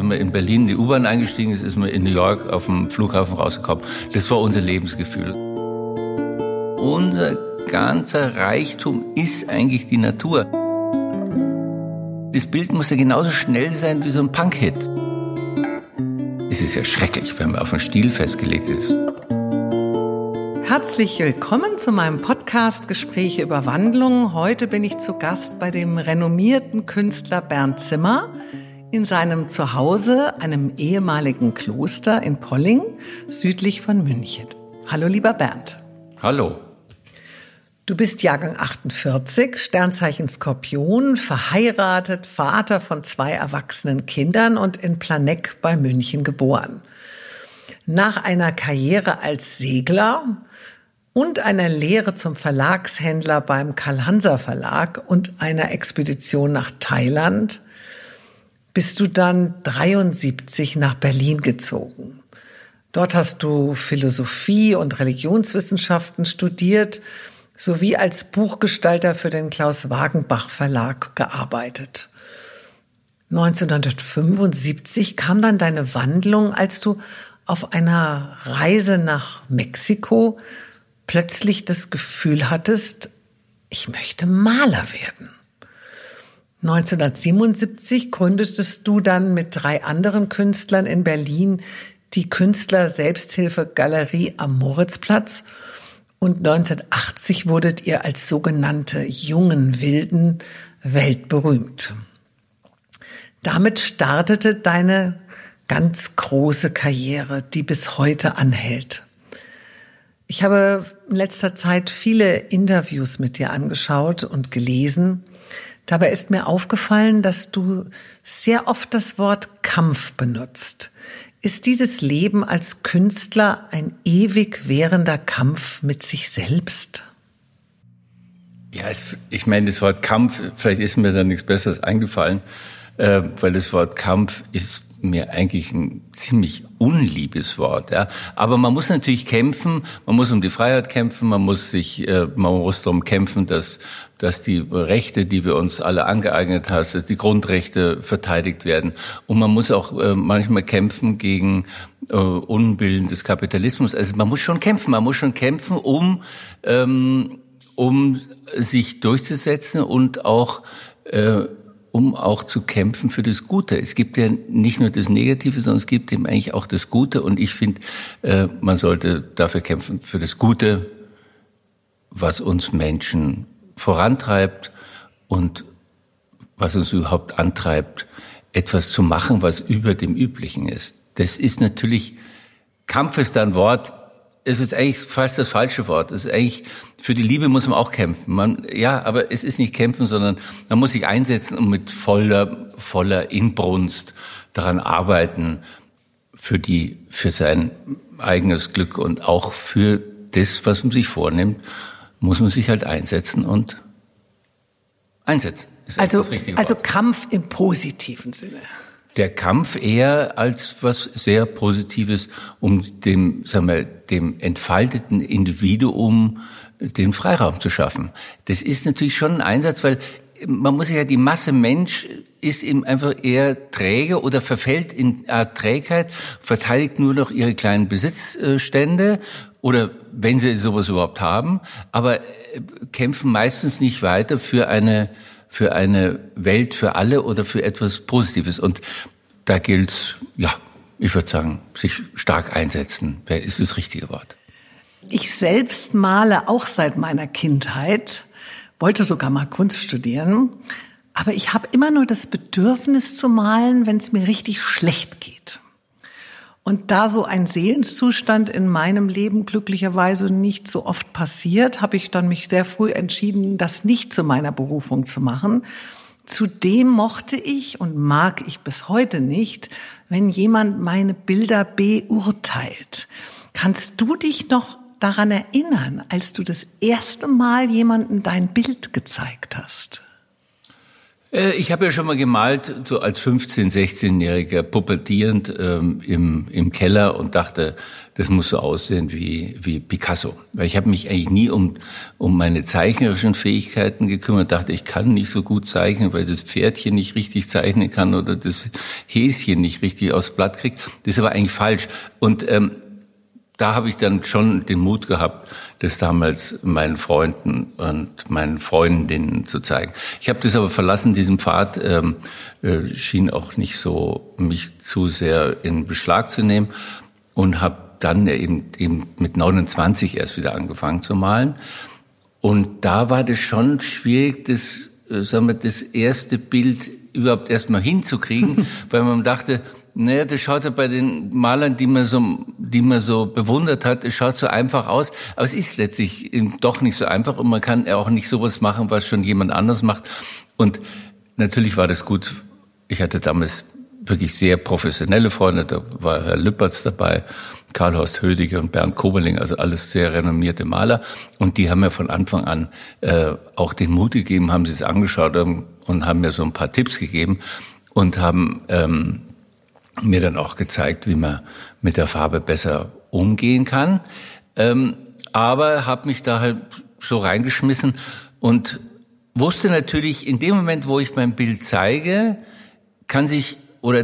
wenn man in Berlin in die U-Bahn eingestiegen ist, ist man in New York auf dem Flughafen rausgekommen. Das war unser Lebensgefühl. Unser ganzer Reichtum ist eigentlich die Natur. Das Bild musste genauso schnell sein wie so ein Punk-Hit. Es ist ja schrecklich, wenn man auf einen Stil festgelegt ist. Herzlich willkommen zu meinem Podcast Gespräche über Wandlung. Heute bin ich zu Gast bei dem renommierten Künstler Bernd Zimmer in seinem Zuhause, einem ehemaligen Kloster in Polling, südlich von München. Hallo, lieber Bernd. Hallo. Du bist Jahrgang 48, Sternzeichen Skorpion, verheiratet, Vater von 2 erwachsenen Kindern und in Planegg bei München geboren. Nach einer Karriere als Segler und einer Lehre zum Verlagshändler beim Karl-Hanser Verlag und einer Expedition nach Thailand bist du dann 73 nach Berlin gezogen. Dort hast du Philosophie und Religionswissenschaften studiert sowie als Buchgestalter für den Klaus Wagenbach Verlag gearbeitet. 1975 kam dann deine Wandlung, als du auf einer Reise nach Mexiko plötzlich das Gefühl hattest, ich möchte Maler werden. 1977 gründetest du dann mit 3 anderen Künstlern in Berlin die Künstler-Selbsthilfe-Galerie am Moritzplatz und 1980 wurdet ihr als sogenannte jungen Wilden weltberühmt. Damit startete deine ganz große Karriere, die bis heute anhält. Ich habe in letzter Zeit viele Interviews mit dir angeschaut und gelesen. Dabei ist mir aufgefallen, dass du sehr oft das Wort Kampf benutzt. Ist dieses Leben als Künstler ein ewig währender Kampf mit sich selbst? Ja, ich meine, das Wort Kampf, vielleicht ist mir da nichts Besseres eingefallen, weil das Wort Kampf ist mir eigentlich ein ziemlich unliebes Wort. Ja. Aber man muss natürlich kämpfen, man muss um die Freiheit kämpfen, man muss darum kämpfen, dass die Rechte, die wir uns alle angeeignet haben, dass die Grundrechte verteidigt werden. Und man muss auch manchmal kämpfen gegen Unbillen des Kapitalismus. Also man muss schon kämpfen, um sich durchzusetzen und auch um auch zu kämpfen für das Gute. Es gibt ja nicht nur das Negative, sondern es gibt eben eigentlich auch das Gute. Und ich finde, man sollte dafür kämpfen, für das Gute, was uns Menschen vorantreibt und was uns überhaupt antreibt, etwas zu machen, was über dem Üblichen ist. Das ist natürlich, Kampf ist ein Wort, es ist eigentlich fast das falsche Wort. Es ist eigentlich, für die Liebe muss man auch kämpfen. Aber es ist nicht kämpfen, sondern man muss sich einsetzen und mit voller Inbrunst daran arbeiten, für sein eigenes Glück und auch für das, was man sich vornimmt, muss man sich halt einsetzen und einsetzen. Ist das richtige Wort. Also Kampf im positiven Sinne. Der Kampf eher als was sehr Positives, um dem entfalteten Individuum den Freiraum zu schaffen. Das ist natürlich schon ein Einsatz, weil man muss ja, die Masse Mensch ist eben einfach eher träge oder verfällt in Art Trägheit, verteidigt nur noch ihre kleinen Besitzstände oder wenn sie sowas überhaupt haben, aber kämpfen meistens nicht weiter für eine Welt für alle oder für etwas Positives. Und da gilt's, ich würde sagen, sich stark einsetzen. Ist das richtige Wort. Ich selbst male auch seit meiner Kindheit, wollte sogar mal Kunst studieren, aber ich habe immer nur das Bedürfnis zu malen, wenn es mir richtig schlecht geht. Und da so ein Seelenzustand in meinem Leben glücklicherweise nicht so oft passiert, habe ich dann mich sehr früh entschieden, das nicht zu meiner Berufung zu machen. Zudem mochte ich und mag ich bis heute nicht, wenn jemand meine Bilder beurteilt. Kannst du dich noch daran erinnern, als du das erste Mal jemandem dein Bild gezeigt hast? Ich habe ja schon mal gemalt, so als 15-, 16-Jähriger, pubertierend im Keller und dachte, das muss so aussehen wie Picasso. Weil ich habe mich eigentlich nie um meine zeichnerischen Fähigkeiten gekümmert. Dachte, ich kann nicht so gut zeichnen, weil das Pferdchen nicht richtig zeichnen kann oder das Häschen nicht richtig aufs Blatt kriegt. Das ist aber eigentlich falsch. Und da habe ich dann schon den Mut gehabt, das damals meinen Freunden und meinen Freundinnen zu zeigen. Ich habe das aber verlassen, diesen Pfad schien auch nicht so, mich zu sehr in Beschlag zu nehmen und habe dann eben mit 29 erst wieder angefangen zu malen. Und da war das schon schwierig, das erste Bild überhaupt erstmal hinzukriegen, weil man dachte, naja, das schaut ja bei den Malern, die man so bewundert hat, es schaut so einfach aus. Aber es ist letztlich doch nicht so einfach und man kann auch nicht sowas machen, was schon jemand anders macht. Und natürlich war das gut. Ich hatte damals wirklich sehr professionelle Freunde. Da war Herr Lüppertz dabei, Karl-Horst Hödiger und Bernd Koberling, also alles sehr renommierte Maler. Und die haben mir von Anfang an auch den Mut gegeben, haben sie es angeschaut und haben mir so ein paar Tipps gegeben und haben mir dann auch gezeigt, wie man mit der Farbe besser umgehen kann. Aber habe mich da halt so reingeschmissen und wusste natürlich, in dem Moment, wo ich mein Bild zeige, kann sich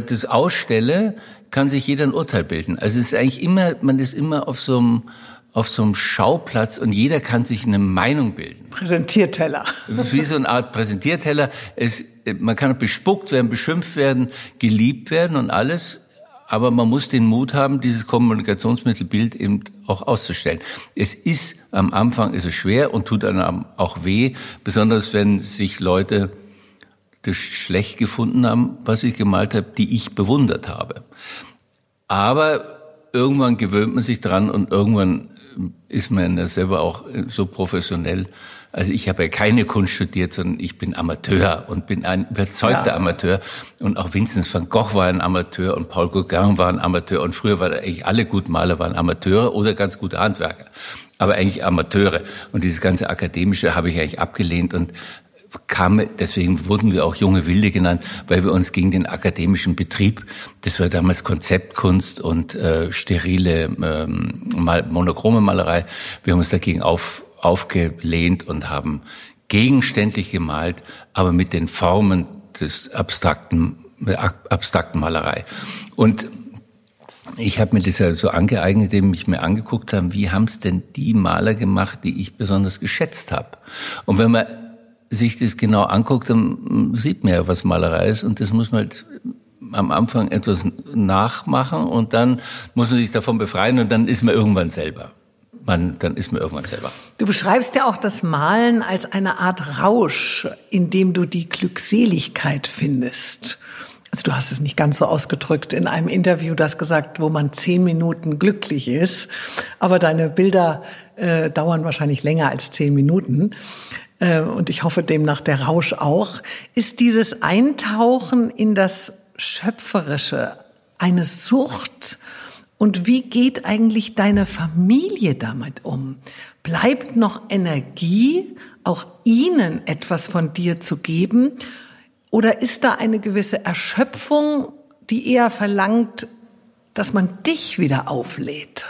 jeder ein Urteil bilden. Also es ist eigentlich immer, man ist immer auf so einem Schauplatz und jeder kann sich eine Meinung bilden. Präsentierteller. Wie so eine Art Präsentierteller. Man kann bespuckt werden, beschimpft werden, geliebt werden und alles. Aber man muss den Mut haben, dieses Kommunikationsmittelbild eben auch auszustellen. Am Anfang ist es schwer und tut einem auch weh. Besonders wenn sich Leute das schlecht gefunden haben, was ich gemalt habe, die ich bewundert habe. Aber irgendwann gewöhnt man sich dran und irgendwann ist man ja selber auch so professionell. Also ich habe ja keine Kunst studiert, sondern ich bin Amateur und bin ein überzeugter Amateur. Und auch Vincent van Gogh war ein Amateur und Paul Gauguin war ein Amateur. Und früher waren eigentlich alle guten Maler waren Amateure oder ganz gute Handwerker. Aber eigentlich Amateure. Und dieses ganze Akademische habe ich eigentlich abgelehnt und deswegen wurden wir auch junge Wilde genannt, weil wir uns gegen den akademischen Betrieb, das war damals Konzeptkunst und sterile monochrome Malerei, wir haben uns dagegen aufgelehnt und haben gegenständlich gemalt, aber mit den Formen des abstrakten Malerei. Und ich habe mir das ja so angeeignet, indem ich mir angeguckt habe, wie haben es denn die Maler gemacht, die ich besonders geschätzt habe. Und wenn man sich das genau anguckt, dann sieht man ja, was Malerei ist. Und das muss man halt am Anfang etwas nachmachen und dann muss man sich davon befreien und dann ist man irgendwann selber. Du beschreibst ja auch das Malen als eine Art Rausch, in dem du die Glückseligkeit findest. Also du hast es nicht ganz so ausgedrückt in einem Interview, das gesagt, wo man 10 Minuten glücklich ist. Aber deine Bilder dauern wahrscheinlich länger als 10 Minuten. Und ich hoffe demnach der Rausch auch. Ist dieses Eintauchen in das Schöpferische eine Sucht? Und wie geht eigentlich deine Familie damit um? Bleibt noch Energie, auch ihnen etwas von dir zu geben? Oder ist da eine gewisse Erschöpfung, die eher verlangt, dass man dich wieder auflädt?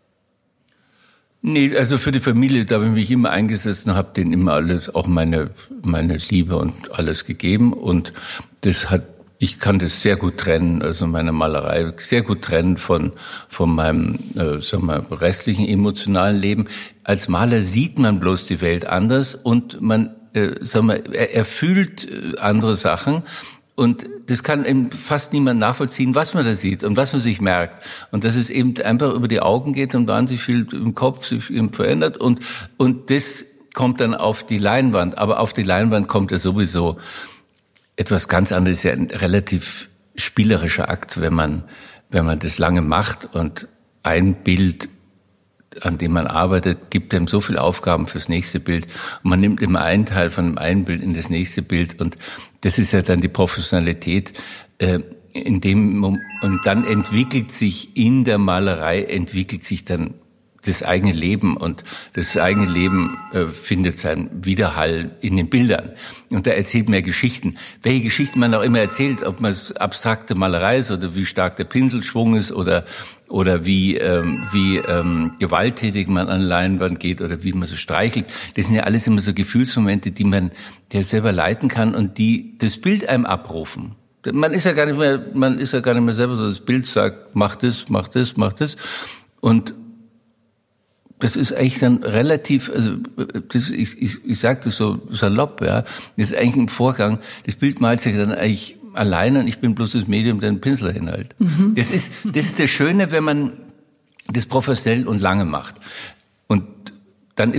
Nee, also für die Familie, da habe ich mich immer eingesetzt und habe denen immer alles, auch meine Liebe und alles gegeben. Und ich kann das sehr gut trennen, also meine Malerei sehr gut trennen von meinem, restlichen emotionalen Leben. Als Maler sieht man bloß die Welt anders und er fühlt andere Sachen. Und das kann eben fast niemand nachvollziehen, was man da sieht und was man sich merkt. Und dass es eben einfach über die Augen geht und wahnsinnig viel im Kopf sich eben verändert. Und das kommt dann auf die Leinwand. Aber auf die Leinwand kommt ja sowieso etwas ganz anderes. Ja, ein relativ spielerischer Akt, wenn man das lange macht und ein Bild, an dem man arbeitet, gibt einem so viele Aufgaben fürs nächste Bild. Und man nimmt immer einen Teil von dem einen Bild in das nächste Bild. Und das ist ja dann die Professionalität, und dann entwickelt sich in der Malerei, dann das eigene Leben und das eigene Leben findet seinen Widerhall in den Bildern. Und da erzählt man ja Geschichten. Welche Geschichten man auch immer erzählt, ob man es abstrakte Malerei ist oder wie stark der Pinselschwung ist oder wie gewalttätig man an Leinwand geht oder wie man so streichelt. Das sind ja alles immer so Gefühlsmomente, die man ja selber leiten kann und die das Bild einem abrufen. Man ist ja gar nicht mehr selber so, das Bild sagt, mach das, mach das, mach das. Und das ist eigentlich dann relativ, also ich sage das so salopp, ja, das ist eigentlich ein Vorgang, das Bild malt sich dann eigentlich alleine und ich bin bloß das Medium, der einen Pinsel hinhält. Mhm. Das ist das Schöne, wenn man das professionell und lange macht. Und dann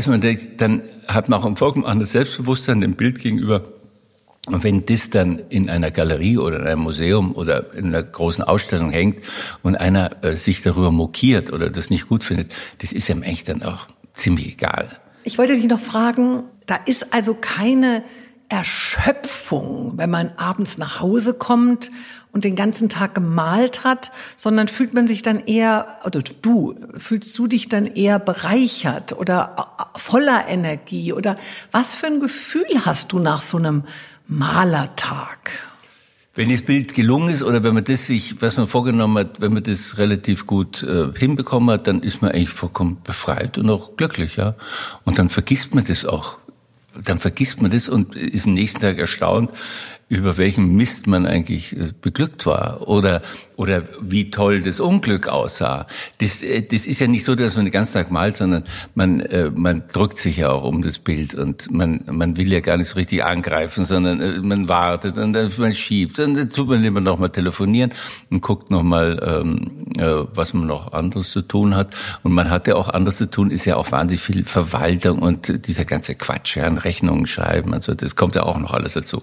hat man auch ein vollkommen anderes Selbstbewusstsein dem Bild gegenüber. Und wenn das dann in einer Galerie oder in einem Museum oder in einer großen Ausstellung hängt und einer sich darüber mokiert oder das nicht gut findet, das ist ihm eigentlich dann auch ziemlich egal. Ich wollte dich noch fragen, da ist also keine Erschöpfung, wenn man abends nach Hause kommt und den ganzen Tag gemalt hat, sondern fühlt man sich dann eher, oder fühlst du dich dann eher bereichert oder voller Energie oder was für ein Gefühl hast du nach so einem Malertag? Wenn das Bild gelungen ist oder wenn man was man vorgenommen hat, wenn man das relativ gut hinbekommen hat, dann ist man eigentlich vollkommen befreit und auch glücklich, ja. Und dann vergisst man das auch. Dann vergisst man das und ist am nächsten Tag erstaunt, über welchen Mist man eigentlich beglückt war oder wie toll das Unglück aussah. Das ist ja nicht so, dass man den ganzen Tag malt, sondern man drückt sich ja auch um das Bild und man will ja gar nicht so richtig angreifen, sondern man wartet und dann man schiebt und dann tut man lieber noch mal telefonieren und guckt noch mal, was man noch anderes zu tun hat. Und man hat ja auch anderes zu tun, ist ja auch wahnsinnig viel Verwaltung und dieser ganze Quatsch, ja, Rechnungen schreiben und so, das kommt ja auch noch alles dazu.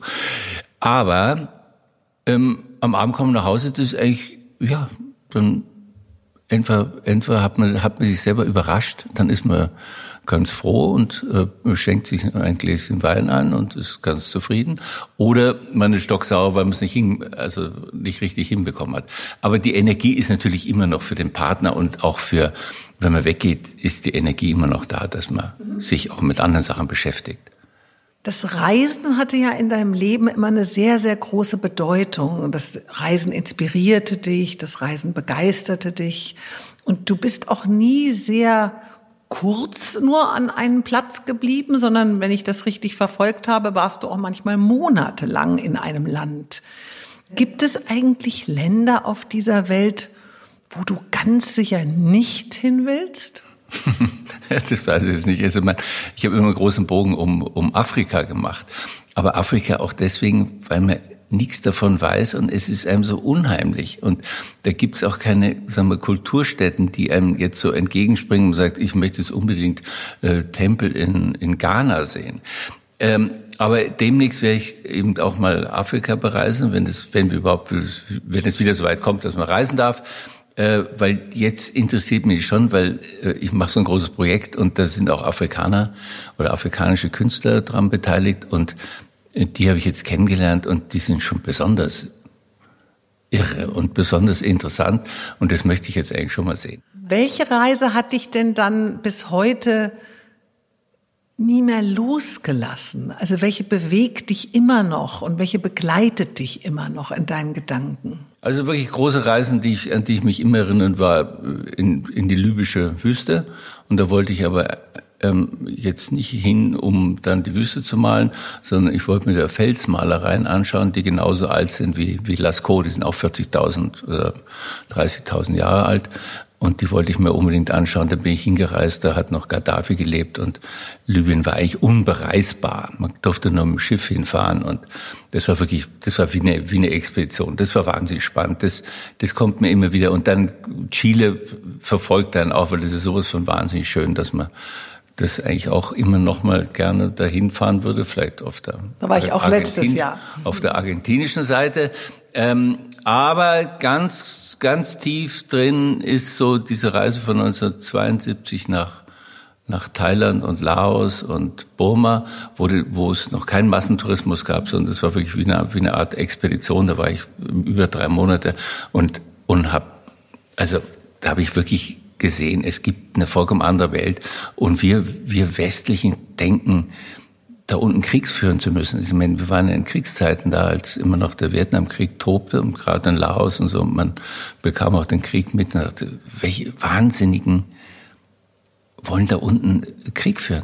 Aber am Abend kommen wir nach Hause, das ist eigentlich, ja, dann entweder hat man sich selber überrascht, dann ist man ganz froh und schenkt sich ein Gläschen Wein an und ist ganz zufrieden. Oder man ist stocksauer, weil man es nicht richtig hinbekommen hat. Aber die Energie ist natürlich immer noch für den Partner und auch für, wenn man weggeht, ist die Energie immer noch da, dass man sich auch mit anderen Sachen beschäftigt. Das Reisen hatte ja in deinem Leben immer eine sehr, sehr große Bedeutung. Das Reisen inspirierte dich, das Reisen begeisterte dich. Und du bist auch nie sehr kurz nur an einem Platz geblieben, sondern wenn ich das richtig verfolgt habe, warst du auch manchmal monatelang in einem Land. Gibt es eigentlich Länder auf dieser Welt, wo du ganz sicher nicht hin willst? Das weiß ich jetzt nicht. Also ich habe immer einen großen Bogen um Afrika gemacht. Aber Afrika auch deswegen, weil man nichts davon weiß und es ist einem so unheimlich. Und da gibt's auch keine, sagen wir, Kulturstätten, die einem jetzt so entgegenspringen und sagt, ich möchte jetzt unbedingt Tempel in Ghana sehen. Aber demnächst werde ich eben auch mal Afrika bereisen, wenn es wieder so weit kommt, dass man reisen darf. Weil jetzt interessiert mich schon, weil ich mache so ein großes Projekt und da sind auch Afrikaner oder afrikanische Künstler dran beteiligt und die habe ich jetzt kennengelernt und die sind schon besonders irre und besonders interessant und das möchte ich jetzt eigentlich schon mal sehen. Welche Reise hat dich denn dann bis heute nie mehr losgelassen? Also welche bewegt dich immer noch und welche begleitet dich immer noch in deinen Gedanken? Also wirklich große Reisen, an die ich mich immer erinnern, war in die libysche Wüste. Und da wollte ich aber jetzt nicht hin, um dann die Wüste zu malen, sondern ich wollte mir da Felsmalereien anschauen, die genauso alt sind wie Lascaux. Die sind auch 40.000 oder 30.000 Jahre alt. Und die wollte ich mir unbedingt anschauen. Da bin ich hingereist, da hat noch Gaddafi gelebt und Libyen war eigentlich unbereisbar. Man durfte nur mit dem Schiff hinfahren und das war wie eine Expedition. Das war wahnsinnig spannend. Das kommt mir immer wieder. Und dann Chile verfolgt dann auch, weil das ist sowas von wahnsinnig schön, dass man das eigentlich auch immer noch mal gerne dahin fahren würde. Vielleicht da war ich auch letztes Jahr. Auf der argentinischen Seite. Aber ganz tief drin ist so diese Reise von 1972 nach Thailand und Laos und Burma, wo es noch keinen Massentourismus gab, sondern das war wirklich wie eine Art Expedition. Da war ich über 3 Monate und da habe ich wirklich gesehen, es gibt eine vollkommen andere Welt und wir Westlichen denken, da unten Krieg führen zu müssen. Ich meine, wir waren ja in Kriegszeiten da, als immer noch der Vietnamkrieg tobte und gerade in Laos und so, und man bekam auch den Krieg mit und dachte, welche Wahnsinnigen wollen da unten Krieg führen?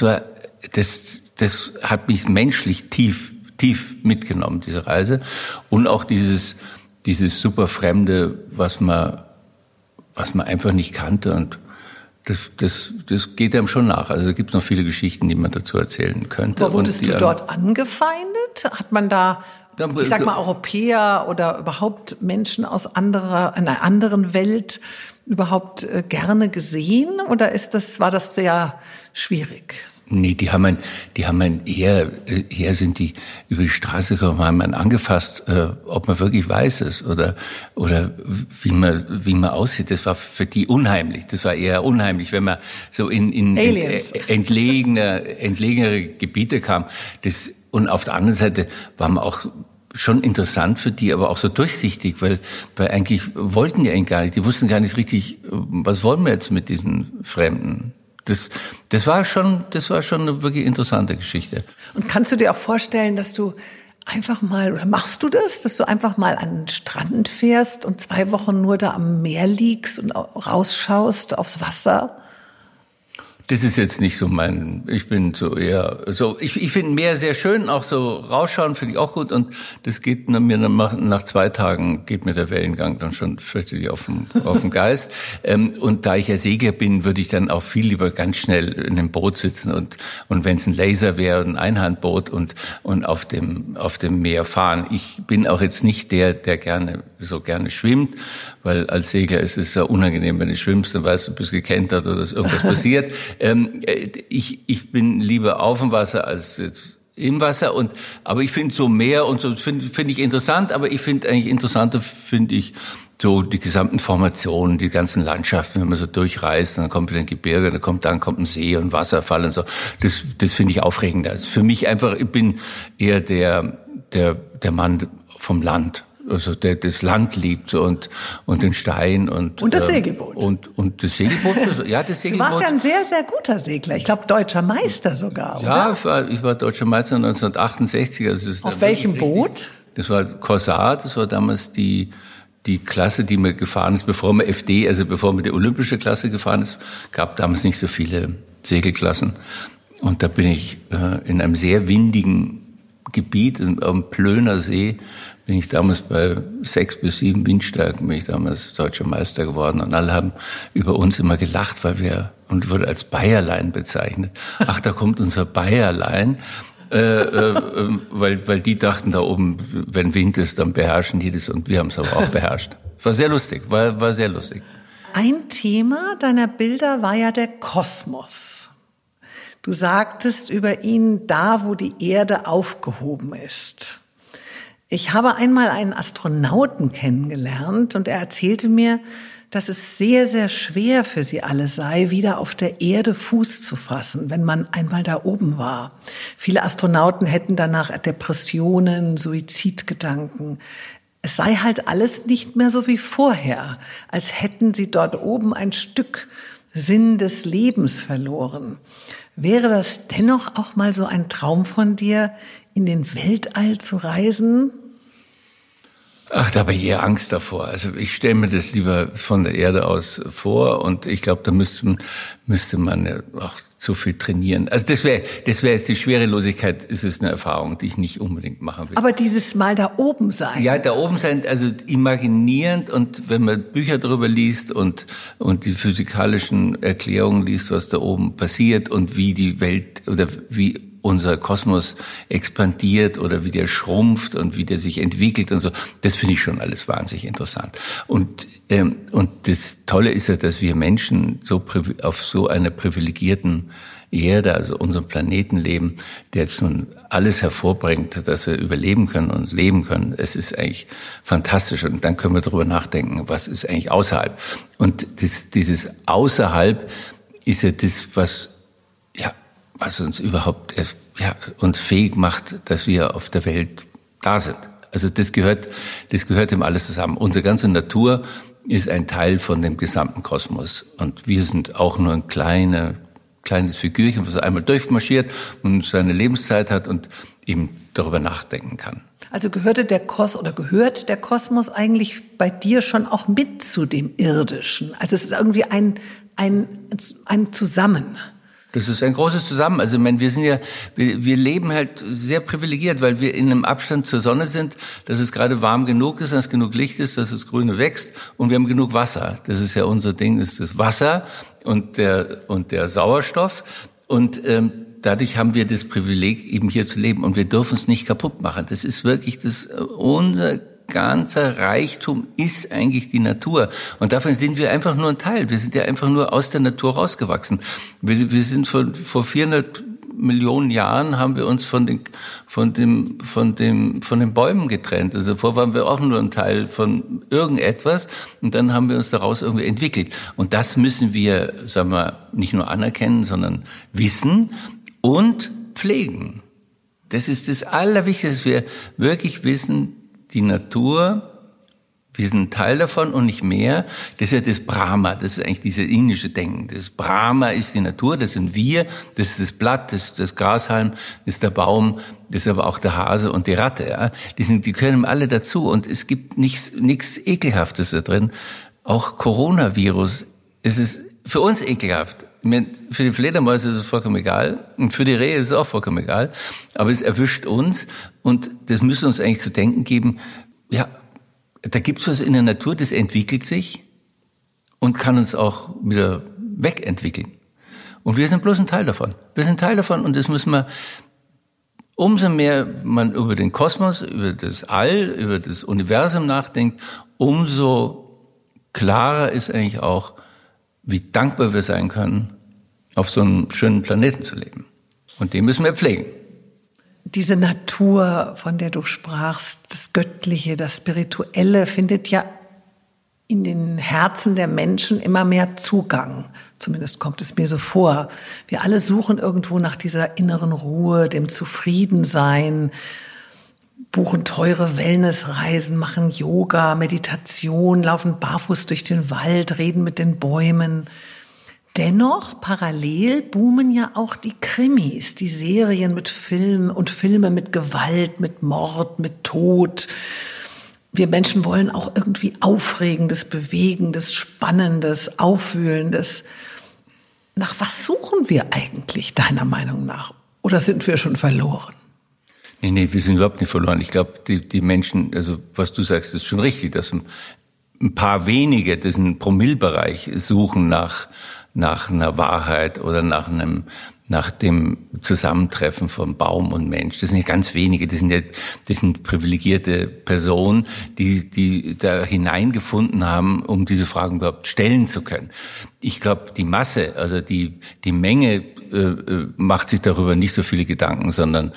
Das hat mich menschlich tief mitgenommen, diese Reise. Und auch dieses super Fremde, was man einfach nicht kannte. Und das geht einem schon nach. Also es gibt noch viele Geschichten, die man dazu erzählen könnte. Aber wurdest du dort angefeindet? Hat man da, ich sag mal, Europäer oder überhaupt Menschen aus einer anderen Welt überhaupt gerne gesehen? Oder war das sehr schwierig? Nee, die haben einen eher sind die über die Straße gekommen, haben einen angefasst, ob man wirklich weiß ist oder wie man aussieht. Das war für die unheimlich. Das war eher unheimlich, wenn man so in entlegenere Gebiete kam. Und auf der anderen Seite war man auch schon interessant für die, aber auch so durchsichtig, weil eigentlich wollten die eigentlich gar nicht. Die wussten gar nicht richtig, was wollen wir jetzt mit diesen Fremden. Das war schon eine wirklich interessante Geschichte. Und kannst du dir auch vorstellen, dass du einfach mal, oder machst du das, dass du einfach mal an den Strand fährst und 2 Wochen nur da am Meer liegst und rausschaust aufs Wasser? Das ist jetzt nicht so ich bin so eher, ich finde Meer sehr schön, auch so rausschauen finde ich auch gut und das geht mir nach 2 Tagen geht mir der Wellengang dann schon fürchterlich auf den Geist. Und da ich ja Segler bin, würde ich dann auch viel lieber ganz schnell in einem Boot sitzen und wenn es ein Laser wäre, ein Einhandboot und auf dem Meer fahren. Ich bin auch jetzt nicht der gerne schwimmt, weil als Segler ist es ja unangenehm, wenn du schwimmst, dann weißt du, bist gekentert oder dass irgendwas passiert. Ich bin lieber auf dem Wasser als jetzt im Wasser aber ich finde so Meer und so finde ich interessant, aber ich finde eigentlich interessanter so die gesamten Formationen, die ganzen Landschaften, wenn man so durchreist, dann kommt wieder ein Gebirge, dann kommt ein See und Wasserfall und so. Das finde ich aufregender. Das ist für mich einfach, ich bin eher der Mann vom Land. Also der das Land liebt und den Stein und das Segelboot. Und das Segelboot, das Segelboot. Du warst ja ein sehr, sehr guter Segler. Ich glaube, deutscher Meister sogar, oder? Ja, ich war deutscher Meister 1968. Also auf welchem Boot? Das war Corsar, das war damals die Klasse, die mir gefahren ist, bevor man bevor man die olympische Klasse gefahren ist, gab damals nicht so viele Segelklassen. Und da bin ich in einem sehr windigen Gebiet, am Plöner See, bin ich damals bei 6 bis 7 Windstärken, bin ich damals deutscher Meister geworden. Und alle haben über uns immer gelacht, und wurde als Bayerlein bezeichnet. Ach, da kommt unser Bayerlein. Weil die dachten da oben, wenn Wind ist, dann beherrschen die das. Und wir haben es aber auch beherrscht. War sehr lustig, war sehr lustig. Ein Thema deiner Bilder war ja der Kosmos. Du sagtest über ihn, da wo die Erde aufgehoben ist. Ich habe einmal einen Astronauten kennengelernt und er erzählte mir, dass es sehr, sehr schwer für sie alle sei, wieder auf der Erde Fuß zu fassen, wenn man einmal da oben war. Viele Astronauten hätten danach Depressionen, Suizidgedanken. Es sei halt alles nicht mehr so wie vorher, als hätten sie dort oben ein Stück Sinn des Lebens verloren. Wäre das dennoch auch mal so ein Traum von dir, in den Weltall zu reisen? Ach, da habe ich eher Angst davor. Also ich stelle mir das lieber von der Erde aus vor und ich glaube, da müsste man ja auch zu viel trainieren. Also das wäre jetzt die Schwerelosigkeit, ist es eine Erfahrung, die ich nicht unbedingt machen will. Aber dieses Mal da oben sein. Ja, da oben sein, also imaginierend und wenn man Bücher darüber liest und die physikalischen Erklärungen liest, was da oben passiert und wie die Welt oder wie unser Kosmos expandiert oder wie der schrumpft und wie der sich entwickelt und so. Das finde ich schon alles wahnsinnig interessant. Und das Tolle ist ja, dass wir Menschen auf so einer privilegierten Erde, also unserem Planeten leben, der jetzt nun alles hervorbringt, dass wir überleben können und leben können. Es ist eigentlich fantastisch. Und dann können wir darüber nachdenken, was ist eigentlich außerhalb. Und dieses Außerhalb ist ja das, was uns überhaupt uns fähig macht, dass wir auf der Welt da sind. Also das gehört dem alles zusammen. Unsere ganze Natur ist ein Teil von dem gesamten Kosmos. Und wir sind auch nur ein kleines Figürchen, was einmal durchmarschiert und seine Lebenszeit hat und eben darüber nachdenken kann. Also gehört der Kosmos eigentlich bei dir schon auch mit zu dem Irdischen? Also es ist irgendwie ein Zusammen. Das ist ein großes Zusammen. Also, ich meine, wir leben halt sehr privilegiert, weil wir in einem Abstand zur Sonne sind, dass es gerade warm genug ist, dass es genug Licht ist, dass das Grüne wächst und wir haben genug Wasser. Das ist ja unser Ding, das ist das Wasser und der Sauerstoff und dadurch haben wir das Privileg, eben hier zu leben und wir dürfen es nicht kaputt machen. Das ist wirklich unser ganzer Reichtum ist eigentlich die Natur. Und davon sind wir einfach nur ein Teil. Wir sind ja einfach nur aus der Natur rausgewachsen. Wir sind vor 400 Millionen Jahren haben wir uns von den Bäumen getrennt. Also vorher waren wir auch nur ein Teil von irgendetwas und dann haben wir uns daraus irgendwie entwickelt. Und das müssen wir, sagen wir, nicht nur anerkennen, sondern wissen und pflegen. Das ist das Allerwichtigste, dass wir wirklich wissen, die Natur, wir sind ein Teil davon und nicht mehr. Das ist ja das Brahma, das ist eigentlich dieses indische Denken. Das Brahma ist die Natur, das sind wir, das ist das Blatt, das ist das Grashalm, das ist der Baum, das ist aber auch der Hase und die Ratte. Ja? Die gehören alle dazu und es gibt nichts Ekelhaftes da drin. Auch Coronavirus, es ist für uns ekelhaft. Für die Fledermäuse ist es vollkommen egal und für die Rehe ist es auch vollkommen egal. Aber es erwischt uns und das müsste uns eigentlich zu denken geben, ja, da gibt's was in der Natur, das entwickelt sich und kann uns auch wieder wegentwickeln. Und wir sind bloß ein Teil davon. Wir sind ein Teil davon und das müssen wir, umso mehr man über den Kosmos, über das All, über das Universum nachdenkt, umso klarer ist eigentlich auch, wie dankbar wir sein können, auf so einem schönen Planeten zu leben. Und den müssen wir pflegen. Diese Natur, von der du sprachst, das Göttliche, das Spirituelle, findet ja in den Herzen der Menschen immer mehr Zugang. Zumindest kommt es mir so vor. Wir alle suchen irgendwo nach dieser inneren Ruhe, dem Zufriedensein, buchen teure Wellnessreisen, machen Yoga, Meditation, laufen barfuß durch den Wald, reden mit den Bäumen. Dennoch, parallel boomen ja auch die Krimis, die Serien mit Filmen und Filme mit Gewalt, mit Mord, mit Tod. Wir Menschen wollen auch irgendwie Aufregendes, Bewegendes, Spannendes, Aufwühlendes. Nach was suchen wir eigentlich, deiner Meinung nach? Oder sind wir schon verloren? Nee, wir sind überhaupt nicht verloren. Ich glaube, die Menschen, also was du sagst, ist schon richtig, dass ein paar wenige, das einen Promillbereich suchen nach einer Wahrheit oder nach dem Zusammentreffen von Baum und Mensch. Das sind ja ganz wenige, das sind privilegierte Personen, die da hineingefunden haben, um diese Fragen überhaupt stellen zu können. Ich glaube, die Masse, also die Menge macht sich darüber nicht so viele Gedanken, sondern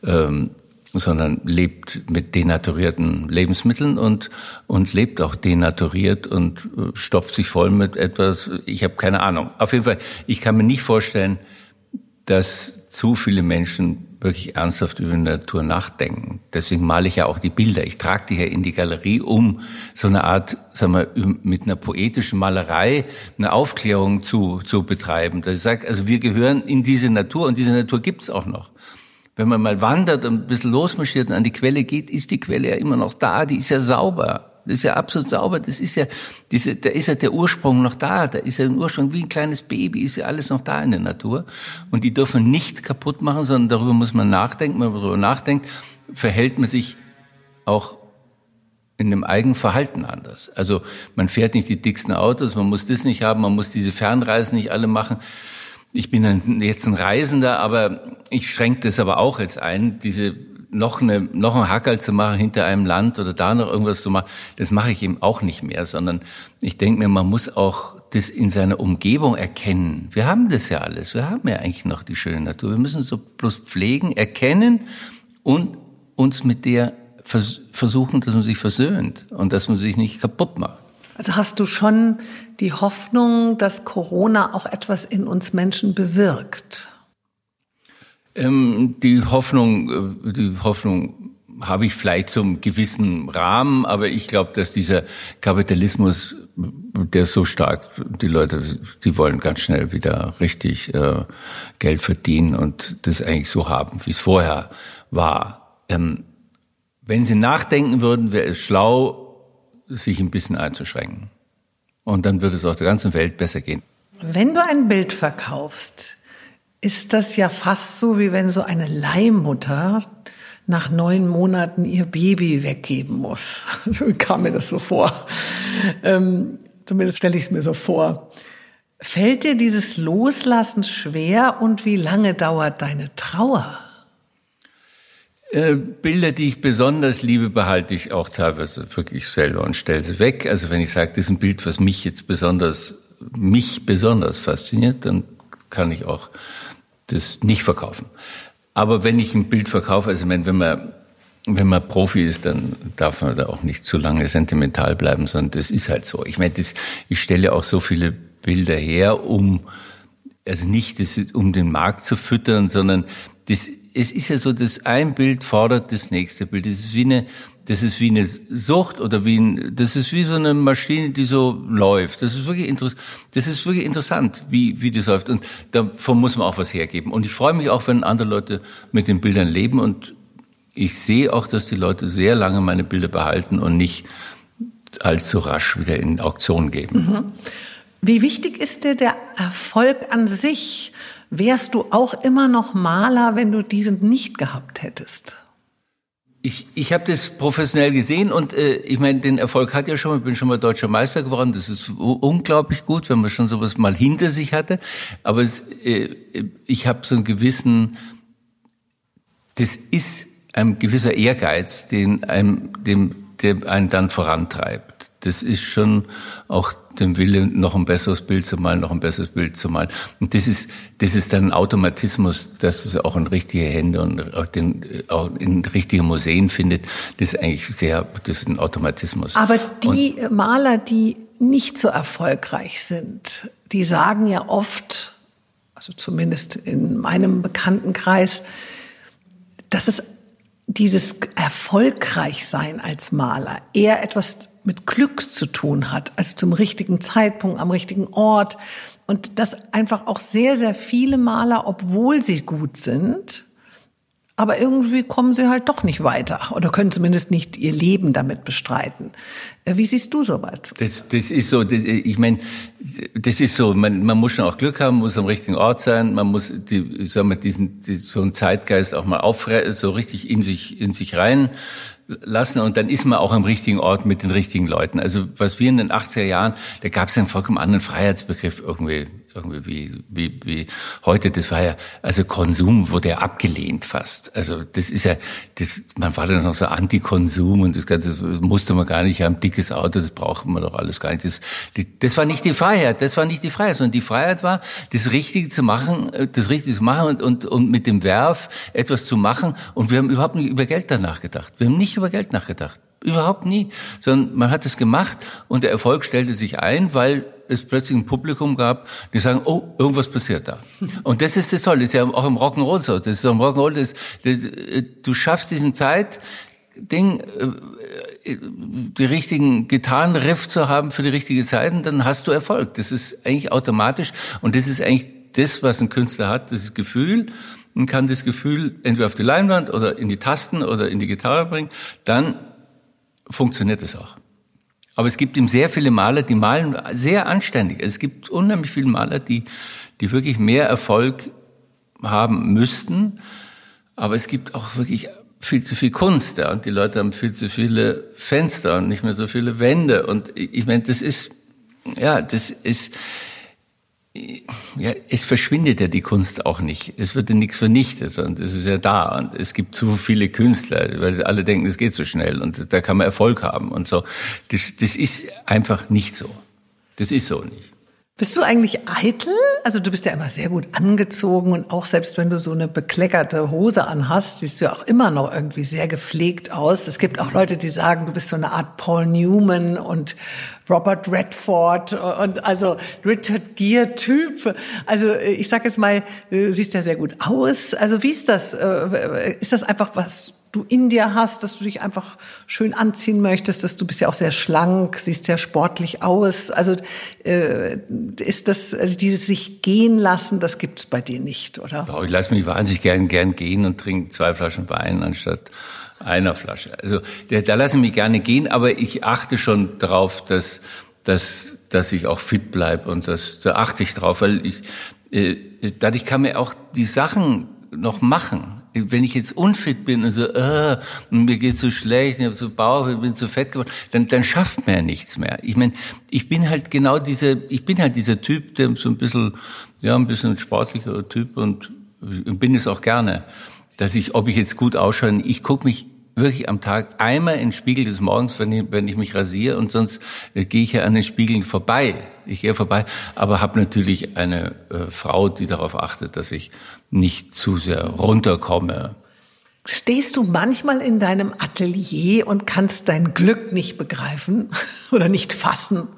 lebt mit denaturierten Lebensmitteln und lebt auch denaturiert und stopft sich voll mit etwas, ich habe keine Ahnung. Auf jeden Fall, ich kann mir nicht vorstellen, dass zu viele Menschen wirklich ernsthaft über die Natur nachdenken. Deswegen male ich ja auch die Bilder. Ich trage die ja in die Galerie, um so eine Art, sagen wir, mit einer poetischen Malerei eine Aufklärung zu betreiben. Dass ich sage, also wir gehören in diese Natur und diese Natur gibt's auch noch. Wenn man mal wandert und ein bisschen losmarschiert und an die Quelle geht, ist die Quelle ja immer noch da. Die ist ja sauber. Das ist ja absolut sauber. Das ist ja, da ist ja der Ursprung noch da. Da ist ja ein Ursprung wie ein kleines Baby, ist ja alles noch da in der Natur. Und die dürfen nicht kaputt machen, sondern darüber muss man nachdenken. Wenn man darüber nachdenkt, verhält man sich auch in dem eigenen Verhalten anders. Also man fährt nicht die dicksten Autos, man muss das nicht haben, man muss diese Fernreisen nicht alle machen. Ich bin jetzt ein Reisender, aber ich schränke das aber auch jetzt ein, noch ein Hackerl zu machen hinter einem Land oder da noch irgendwas zu machen, das mache ich eben auch nicht mehr, sondern ich denke mir, man muss auch das in seiner Umgebung erkennen. Wir haben das ja alles, wir haben ja eigentlich noch die schöne Natur. Wir müssen so bloß pflegen, erkennen und uns mit der versuchen, dass man sich versöhnt und dass man sich nicht kaputt macht. Also hast du schon die Hoffnung, dass Corona auch etwas in uns Menschen bewirkt? Die Hoffnung habe ich vielleicht zum gewissen Rahmen, aber ich glaube, dass dieser Kapitalismus der ist so stark. Die Leute, die wollen ganz schnell wieder richtig Geld verdienen und das eigentlich so haben, wie es vorher war. Wenn sie nachdenken würden, wäre es schlau, sich ein bisschen einzuschränken. Und dann würde es auch der ganzen Welt besser gehen. Wenn du ein Bild verkaufst, ist das ja fast so, wie wenn so eine Leihmutter nach 9 Monaten ihr Baby weggeben muss. So kam mir das so vor. Zumindest stelle ich es mir so vor. Fällt dir dieses Loslassen schwer und wie lange dauert deine Trauer? Bilder, die ich besonders liebe, behalte ich auch teilweise wirklich selber und stelle sie weg. Also wenn ich sage, das ist ein Bild, was mich besonders fasziniert, dann kann ich auch das nicht verkaufen. Aber wenn ich ein Bild verkaufe, also wenn man Profi ist, dann darf man da auch nicht zu lange sentimental bleiben, sondern das ist halt so. Ich meine, ich stelle auch so viele Bilder her, um den Markt zu füttern, sondern es ist ja so, dass ein Bild fordert das nächste Bild. Das ist wie eine Sucht oder das ist wie so eine Maschine, die so läuft. Das ist wirklich interessant, wie das läuft. Und davon muss man auch was hergeben. Und ich freue mich auch, wenn andere Leute mit den Bildern leben. Und ich sehe auch, dass die Leute sehr lange meine Bilder behalten und nicht allzu rasch wieder in Auktion geben. Mhm. Wie wichtig ist dir der Erfolg an sich? Wärst du auch immer noch Maler, wenn du diesen nicht gehabt hättest? Ich habe das professionell gesehen und ich meine, den Erfolg hat ja schon, ich bin schon mal deutscher Meister geworden, das ist unglaublich gut, wenn man schon sowas mal hinter sich hatte, aber ich habe so einen gewissen, das ist ein gewisser Ehrgeiz, der einen dann vorantreibt. Das ist schon auch den Wille, noch ein besseres Bild zu malen, Und das ist dann ein Automatismus, dass es auch in richtige Hände und auch in richtige Museen findet. Das ist ein Automatismus. Aber die Maler, die nicht so erfolgreich sind, die sagen ja oft, also zumindest in meinem Bekanntenkreis, dass es dieses Erfolgreichsein als Maler eher etwas mit Glück zu tun hat, also zum richtigen Zeitpunkt, am richtigen Ort. Und dass einfach auch sehr, sehr viele Maler, obwohl sie gut sind, aber irgendwie kommen sie halt doch nicht weiter oder können zumindest nicht ihr Leben damit bestreiten. Wie siehst du sowas? Das ist so, ich meine, das ist so, man muss schon auch Glück haben, muss am richtigen Ort sein, man muss so einen Zeitgeist auch mal so richtig in sich rein lassen und dann ist man auch am richtigen Ort mit den richtigen Leuten. Also was wir in den 80er Jahren, da gab es einen vollkommen anderen Freiheitsbegriff irgendwie wie heute. Das war ja, also Konsum wurde ja abgelehnt fast. Also man war dann noch so Anti-Konsum und das Ganze musste man gar nicht haben, dickes Auto, das braucht man doch alles gar nicht. Das war nicht die Freiheit, sondern die Freiheit war, das Richtige zu machen und mit dem Werf etwas zu machen und wir haben überhaupt nicht über Geld danach gedacht. Wir haben nicht über Geld nachgedacht. Überhaupt nie. Sondern man hat es gemacht und der Erfolg stellte sich ein, weil es plötzlich ein Publikum gab, die sagen, oh, irgendwas passiert da. Und das ist das Tolle. Das ist ja auch im Rock'n'Roll so. Das ist im Rock'n'Roll, du schaffst diesen Zeitding, die richtigen Gitarrenriff zu haben für die richtige Zeit und dann hast du Erfolg. Das ist eigentlich automatisch und das ist eigentlich das, was ein Künstler hat, das Gefühl. Man kann das Gefühl entweder auf die Leinwand oder in die Tasten oder in die Gitarre bringen, dann funktioniert es auch. Aber es gibt eben sehr viele Maler, die malen sehr anständig. Es gibt unheimlich viele Maler, die wirklich mehr Erfolg haben müssten. Aber es gibt auch wirklich viel zu viel Kunst, ja. Und die Leute haben viel zu viele Fenster und nicht mehr so viele Wände. Und ich meine, es verschwindet ja die Kunst auch nicht. Es wird ja nichts vernichtet, sondern es ist ja da. Und es gibt zu viele Künstler, weil alle denken, es geht so schnell und da kann man Erfolg haben und so. Das ist einfach nicht so. Das ist so nicht. Bist du eigentlich eitel? Also du bist ja immer sehr gut angezogen und auch selbst wenn du so eine bekleckerte Hose anhast, siehst du ja auch immer noch irgendwie sehr gepflegt aus. Es gibt auch Leute, die sagen, du bist so eine Art Paul Newman und Robert Redford und also Richard Gere-Typ. Also ich sag jetzt mal, du siehst ja sehr gut aus. Also wie ist das? Ist das einfach, was du in dir hast, dass du dich einfach schön anziehen möchtest, dass du bist ja auch sehr schlank, siehst sehr sportlich aus. Also ist das, also dieses sich gehen lassen, das gibt's bei dir nicht, oder? Ich lasse mich wahnsinnig gern gehen und trinke 2 Flaschen Wein anstatt einer Flasche. Also da lasse ich mich gerne gehen, aber ich achte schon drauf, dass ich auch fit bleibe, und da achte ich drauf, weil dadurch kann man auch die Sachen noch machen. Wenn ich jetzt unfit bin und so, und mir geht's so schlecht, ich habe so Bauch, ich bin so fett geworden, dann schafft man ja nichts mehr. Ich meine, ich bin halt dieser Typ, der so ein bisschen ein sportlicher Typ, und bin es auch gerne, ob ich jetzt gut ausschaue, ich gucke mich wirklich am Tag einmal in den Spiegel des Morgens, wenn ich mich rasiere, und sonst gehe ich ja an den Spiegeln vorbei. Ich gehe vorbei, aber habe natürlich eine Frau, die darauf achtet, dass ich nicht zu sehr runterkomme. Stehst du manchmal in deinem Atelier und kannst dein Glück nicht begreifen oder nicht fassen?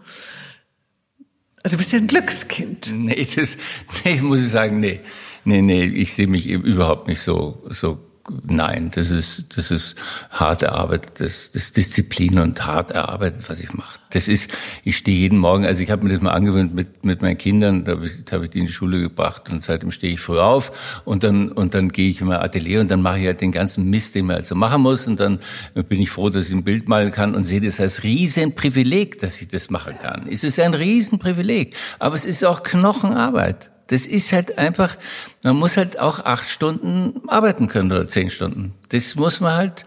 Also du bist ja ein Glückskind. Nee, muss ich sagen, nee, ich sehe mich eben überhaupt nicht so. Nein, das ist hart erarbeitet, das ist Disziplin und hart erarbeitet, was ich mache. Ich stehe jeden Morgen, also ich habe mir das mal angewöhnt mit meinen Kindern, da habe ich die in die Schule gebracht, und seitdem stehe ich früh auf, und dann gehe ich in mein Atelier, und dann mache ich halt den ganzen Mist, den man also machen muss, und dann bin ich froh, dass ich ein Bild malen kann, und sehe das als Riesenprivileg, dass ich das machen kann. Es ist ein Riesenprivileg, aber es ist auch Knochenarbeit. Das ist halt einfach, man muss halt auch 8 Stunden arbeiten können oder 10 Stunden. Das muss man halt,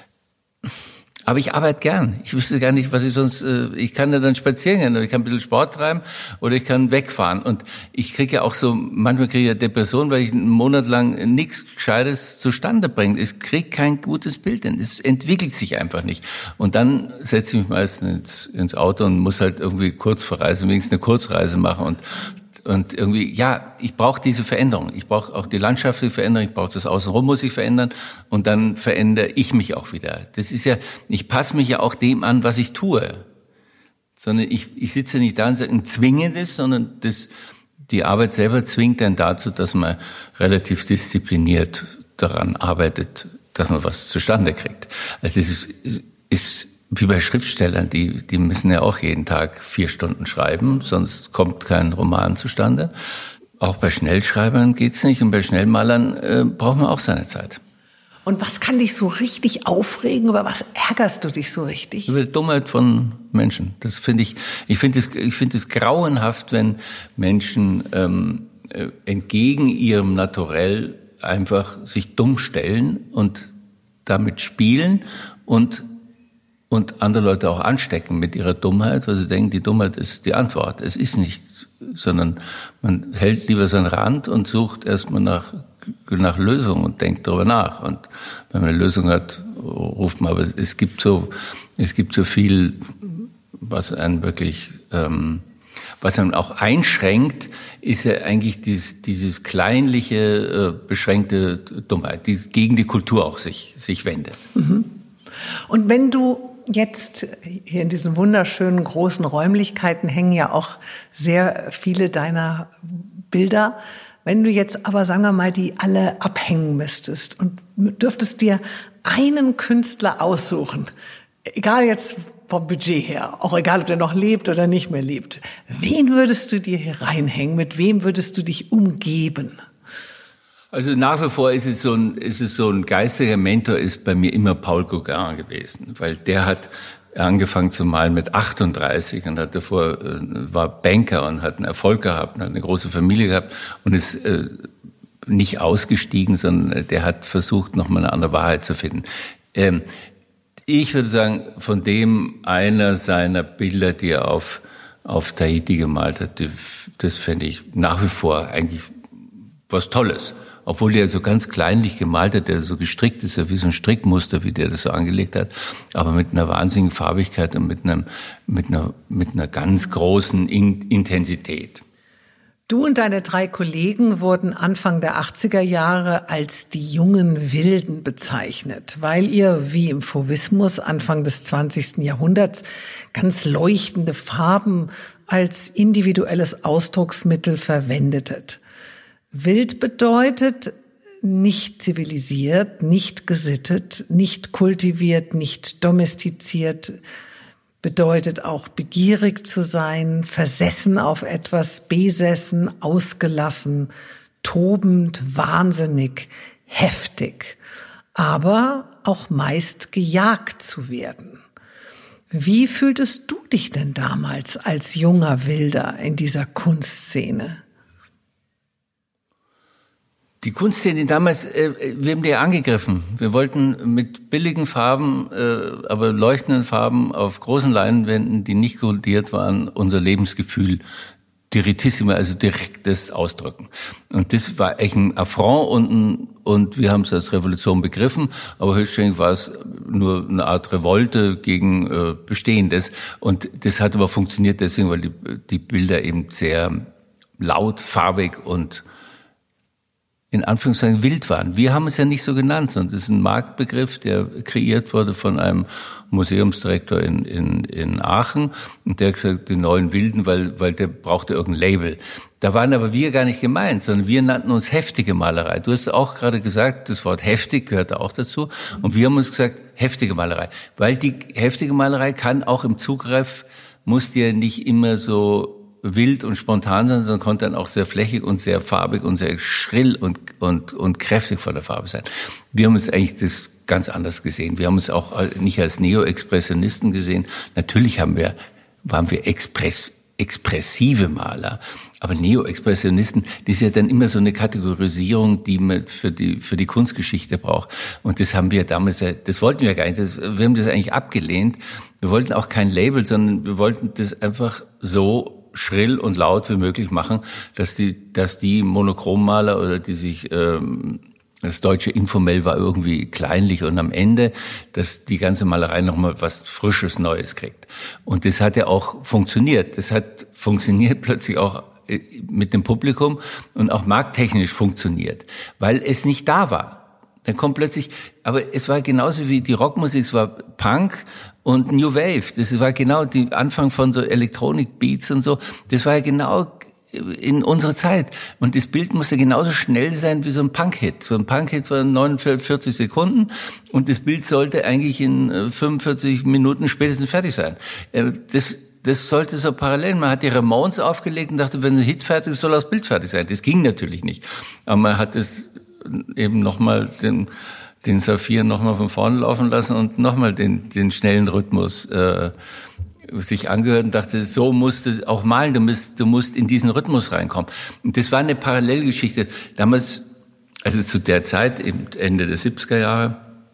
aber ich arbeite gern. Ich wüsste gar nicht, was ich sonst, ich kann ja dann spazieren gehen, oder ich kann ein bisschen Sport treiben, oder ich kann wegfahren. Und ich kriege ja auch manchmal kriege ich ja Depression, weil ich einen Monat lang nichts Gescheites zustande bringe. Ich kriege kein gutes Bild hin. Es entwickelt sich einfach nicht. Und dann setze ich mich meistens ins Auto und muss halt irgendwie kurz verreisen, wenigstens eine Kurzreise machen, und irgendwie, ja, ich brauche diese Veränderung. Ich brauche auch die landschaftliche Veränderung, ich brauche das Außenrum, muss ich verändern, und dann verändere ich mich auch wieder. Das ist ja, ich passe mich ja auch dem an, was ich tue. Sondern ich sitze nicht da und sage, zwinge das, sondern die Arbeit selber zwingt dann dazu, dass man relativ diszipliniert daran arbeitet, dass man was zustande kriegt. Also es ist wie bei Schriftstellern, die müssen ja auch jeden Tag 4 Stunden schreiben, sonst kommt kein Roman zustande. Auch bei Schnellschreibern geht's nicht, und bei Schnellmalern braucht man auch seine Zeit. Und was kann dich so richtig aufregen? Über was ärgerst du dich so richtig? Über die Dummheit von Menschen. Das finde ich finde es grauenhaft, wenn Menschen entgegen ihrem Naturell einfach sich dumm stellen und damit spielen und andere Leute auch anstecken mit ihrer Dummheit, weil sie denken, die Dummheit ist die Antwort. Es ist nicht, sondern man hält lieber seinen Rand und sucht erstmal nach Lösungen und denkt darüber nach. Und wenn man eine Lösung hat, ruft man, aber es gibt so viel, was einen wirklich, was einen auch einschränkt, ist ja eigentlich dieses kleinliche, beschränkte Dummheit, die gegen die Kultur auch sich wendet. Mhm. Und wenn du jetzt hier in diesen wunderschönen großen Räumlichkeiten hängen ja auch sehr viele deiner Bilder. Wenn du jetzt aber, sagen wir mal, die alle abhängen müsstest und dürftest dir einen Künstler aussuchen, egal jetzt vom Budget her, auch egal, ob der noch lebt oder nicht mehr lebt, wen würdest du dir hier reinhängen? Mit wem würdest du dich umgeben? Also nach wie vor ist es so ein geistiger Mentor ist bei mir immer Paul Gauguin gewesen, weil der hat angefangen zu malen mit 38 und hat davor war Banker und hat einen Erfolg gehabt und hat eine große Familie gehabt und ist nicht ausgestiegen, sondern der hat versucht, nochmal eine andere Wahrheit zu finden. Ich würde sagen, von dem einer seiner Bilder, die er auf Tahiti gemalt hat, das fände ich nach wie vor eigentlich was Tolles. Obwohl der so ganz kleinlich gemalt hat, der so gestrickt ist, ja wie so ein Strickmuster, wie der das so angelegt hat, aber mit einer wahnsinnigen Farbigkeit und mit einer ganz großen Intensität. Du und deine 3 Kollegen wurden Anfang der 80er Jahre als die jungen Wilden bezeichnet, weil ihr, wie im Fauvismus Anfang des 20. Jahrhunderts, ganz leuchtende Farben als individuelles Ausdrucksmittel verwendetet. Wild bedeutet nicht zivilisiert, nicht gesittet, nicht kultiviert, nicht domestiziert, bedeutet auch begierig zu sein, versessen auf etwas, besessen, ausgelassen, tobend, wahnsinnig, heftig, aber auch meist gejagt zu werden. Wie fühltest du dich denn damals als junger Wilder in dieser Kunstszene? Die Kunstszene damals, wir haben die angegriffen. Wir wollten mit billigen Farben, aber leuchtenden Farben auf großen Leinwänden, die nicht kodiert waren, unser Lebensgefühl direttissime, also direktes ausdrücken. Und das war echt ein Affront und wir haben es als Revolution begriffen, aber höchstwahrscheinlich war es nur eine Art Revolte gegen Bestehendes. Und das hat aber funktioniert deswegen, weil die Bilder eben sehr laut, farbig und in Anführungszeichen wild waren. Wir haben es ja nicht so genannt, sondern das ist ein Marktbegriff, der kreiert wurde von einem Museumsdirektor in Aachen. Und der hat gesagt, die neuen Wilden, weil der brauchte irgendein Label. Da waren aber wir gar nicht gemeint, sondern wir nannten uns heftige Malerei. Du hast auch gerade gesagt, das Wort heftig gehört auch dazu. Und wir haben uns gesagt, heftige Malerei. Weil die heftige Malerei kann auch im Zugriff, muss dir nicht immer so wild und spontan sein, sondern konnte dann auch sehr flächig und sehr farbig und sehr schrill und kräftig von der Farbe sein. Wir haben uns eigentlich das ganz anders gesehen. Wir haben uns auch nicht als Neo-Expressionisten gesehen. Natürlich waren wir expressive Maler. Aber Neo-Expressionisten, das ist ja dann immer so eine Kategorisierung, die man für die Kunstgeschichte braucht. Und das haben wir damals, das wollten wir gar nicht. Wir haben das eigentlich abgelehnt. Wir wollten auch kein Label, sondern wir wollten das einfach so schrill und laut wie möglich machen, dass die Monochrommaler oder die sich, das deutsche Informell war irgendwie kleinlich und am Ende, dass die ganze Malerei nochmal was Frisches, Neues kriegt. Und das hat ja auch funktioniert. Das hat funktioniert plötzlich auch mit dem Publikum und auch markttechnisch funktioniert, weil es nicht da war. Dann kommt plötzlich, aber es war genauso wie die Rockmusik, es war Punk und New Wave. Das war genau die Anfang von so Electronic Beats und so. Das war ja genau in unserer Zeit. Und das Bild musste genauso schnell sein wie so ein Punk-Hit. So ein Punk-Hit war 49 Sekunden und das Bild sollte eigentlich in 45 Minuten spätestens fertig sein. Das sollte so parallel. Man hat die Ramones aufgelegt und dachte, wenn ein Hit fertig ist, soll das Bild fertig sein. Das ging natürlich nicht. Aber man hat es eben nochmal den Saphir nochmal von vorne laufen lassen und nochmal den schnellen Rhythmus sich angehört und dachte, so musst du auch malen, du musst in diesen Rhythmus reinkommen. Und das war eine Parallelgeschichte. Damals, also zu der Zeit, eben Ende der 70er Jahre,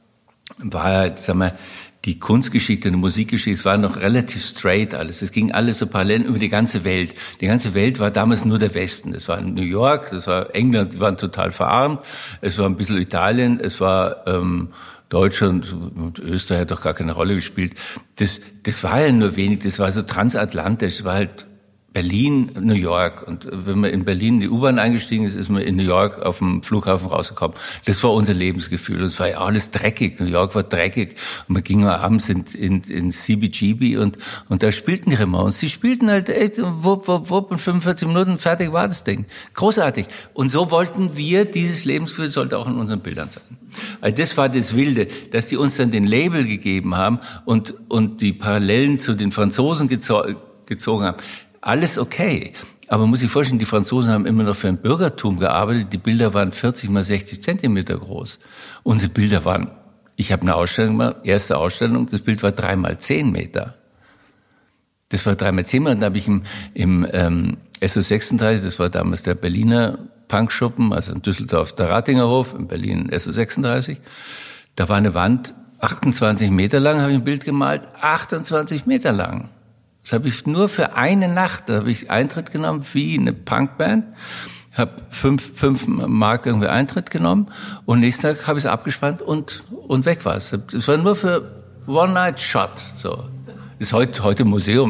war, sagen wir, die Kunstgeschichte und die Musikgeschichte, es war noch relativ straight alles. Es ging alles so parallel über die ganze Welt. Die ganze Welt war damals nur der Westen. Es war New York, das war England, die waren total verarmt. Es war ein bisschen Italien, es war Deutschland und Österreich hat doch gar keine Rolle gespielt. Das war ja nur wenig, das war so transatlantisch, es war halt Berlin, New York. Und wenn man in Berlin in die U-Bahn eingestiegen ist, ist man in New York auf dem Flughafen rausgekommen. Das war unser Lebensgefühl. Und es war ja alles dreckig. New York war dreckig. Und man ging abends in CBGB und da spielten die Ramones. Die spielten halt echt wupp, wupp, wupp in 45 Minuten fertig war das Ding. Großartig. Und so wollten wir, dieses Lebensgefühl sollte auch in unseren Bildern sein. Also das war das Wilde, dass die uns dann den Label gegeben haben und die Parallelen zu den Franzosen gezogen haben. Alles okay. Aber man muss sich vorstellen, die Franzosen haben immer noch für ein Bürgertum gearbeitet. Die Bilder waren 40 mal 60 Zentimeter groß. Unsere Bilder waren, ich habe eine Ausstellung gemacht, erste Ausstellung, das Bild war 3 mal 10 Meter. Das war 3 mal 10 Meter. Und da habe ich im SO36, das war damals der Berliner Punkschuppen, also in Düsseldorf der Ratingerhof, in Berlin SO36. Da war eine Wand, 28 Meter lang, habe ich ein Bild gemalt, 28 Meter lang. Das habe ich nur für eine Nacht, da habe ich Eintritt genommen wie eine Punkband, habe 5 Mark irgendwie Eintritt genommen und nächsten Tag habe ich es abgespannt und weg war es. Das war nur für One-Night-Shot. So. Ist heute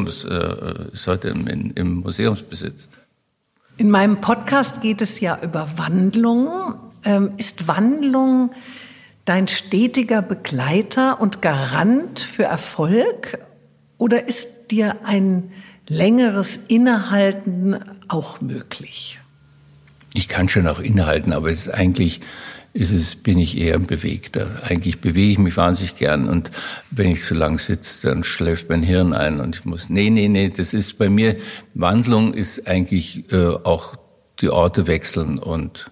ist heute im Museumsbesitz. In meinem Podcast geht es ja über Wandlung. Ist Wandlung dein stetiger Begleiter und Garant für Erfolg? Oder ist dir ein längeres Innehalten auch möglich? Ich kann schon auch innehalten, aber es ist eigentlich bin ich eher ein Bewegter. Eigentlich bewege ich mich wahnsinnig gern und wenn ich zu lang sitze, dann schläft mein Hirn ein und ich muss, nee, das ist bei mir, Wandlung ist eigentlich auch die Orte wechseln und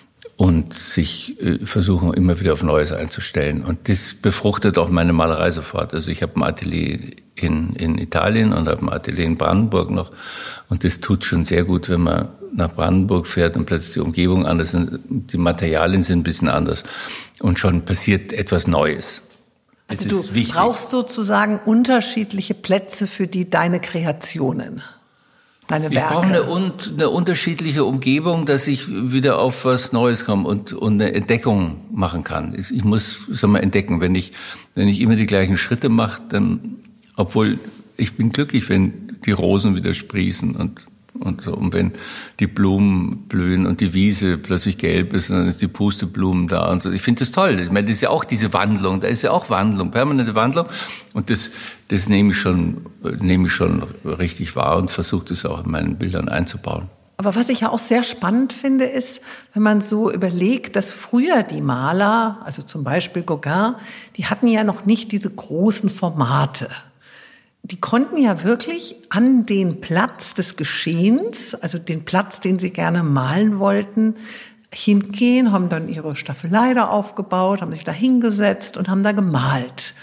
sich versuchen, immer wieder auf Neues einzustellen. Und das befruchtet auch meine Malerei sofort. Also ich habe ein Atelier in Italien und habe ein Atelier in Brandenburg noch. Und das tut schon sehr gut, wenn man nach Brandenburg fährt und plötzlich die Umgebung anders ist. Die Materialien sind ein bisschen anders. Und schon passiert etwas Neues. Das also ist du wichtig. Brauchst sozusagen unterschiedliche Plätze für deine Kreationen. Deine Werke. Ich brauche eine unterschiedliche Umgebung, dass ich wieder auf was Neues komme und eine Entdeckung machen kann. Ich muss, entdecken. Wenn ich immer die gleichen Schritte mache, dann, obwohl ich bin glücklich, wenn die Rosen wieder sprießen und so. Und wenn die Blumen blühen und die Wiese plötzlich gelb ist, dann ist die Pusteblumen da und so. Ich finde das toll. Ich meine, das ist ja auch diese Wandlung. Da ist ja auch Wandlung, permanente Wandlung. Und das nehme ich schon richtig wahr und versuche das auch in meinen Bildern einzubauen. Aber was ich ja auch sehr spannend finde, ist, wenn man so überlegt, dass früher die Maler, also zum Beispiel Gauguin, die hatten ja noch nicht diese großen Formate. Die konnten ja wirklich an den Platz des Geschehens, also den Platz, den sie gerne malen wollten, hingehen, haben dann ihre Staffelei da aufgebaut, haben sich da hingesetzt und haben da gemalt.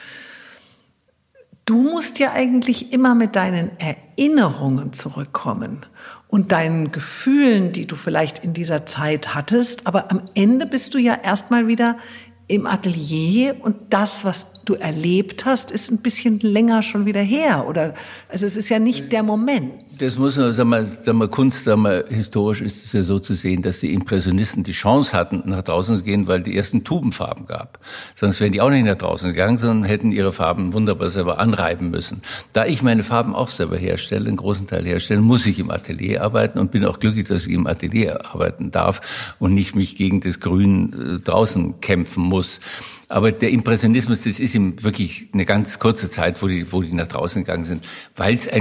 Du musst ja eigentlich immer mit deinen Erinnerungen zurückkommen und deinen Gefühlen, die du vielleicht in dieser Zeit hattest. Aber am Ende bist du ja erstmal wieder im Atelier und das, was du erlebt hast, ist ein bisschen länger schon wieder her. Oder, also es ist ja nicht der Moment. Das muss man, Kunst, historisch ist es ja so zu sehen, dass die Impressionisten die Chance hatten, nach draußen zu gehen, weil die ersten Tubenfarben gab. Sonst wären die auch nicht nach draußen gegangen, sondern hätten ihre Farben wunderbar selber anreiben müssen. Da ich meine Farben auch selber herstelle, einen großen Teil herstelle, muss ich im Atelier arbeiten und bin auch glücklich, dass ich im Atelier arbeiten darf und nicht mich gegen das Grün draußen kämpfen muss. Aber der Impressionismus, das ist ihm wirklich eine ganz kurze Zeit, wo die nach draußen gegangen sind, weil es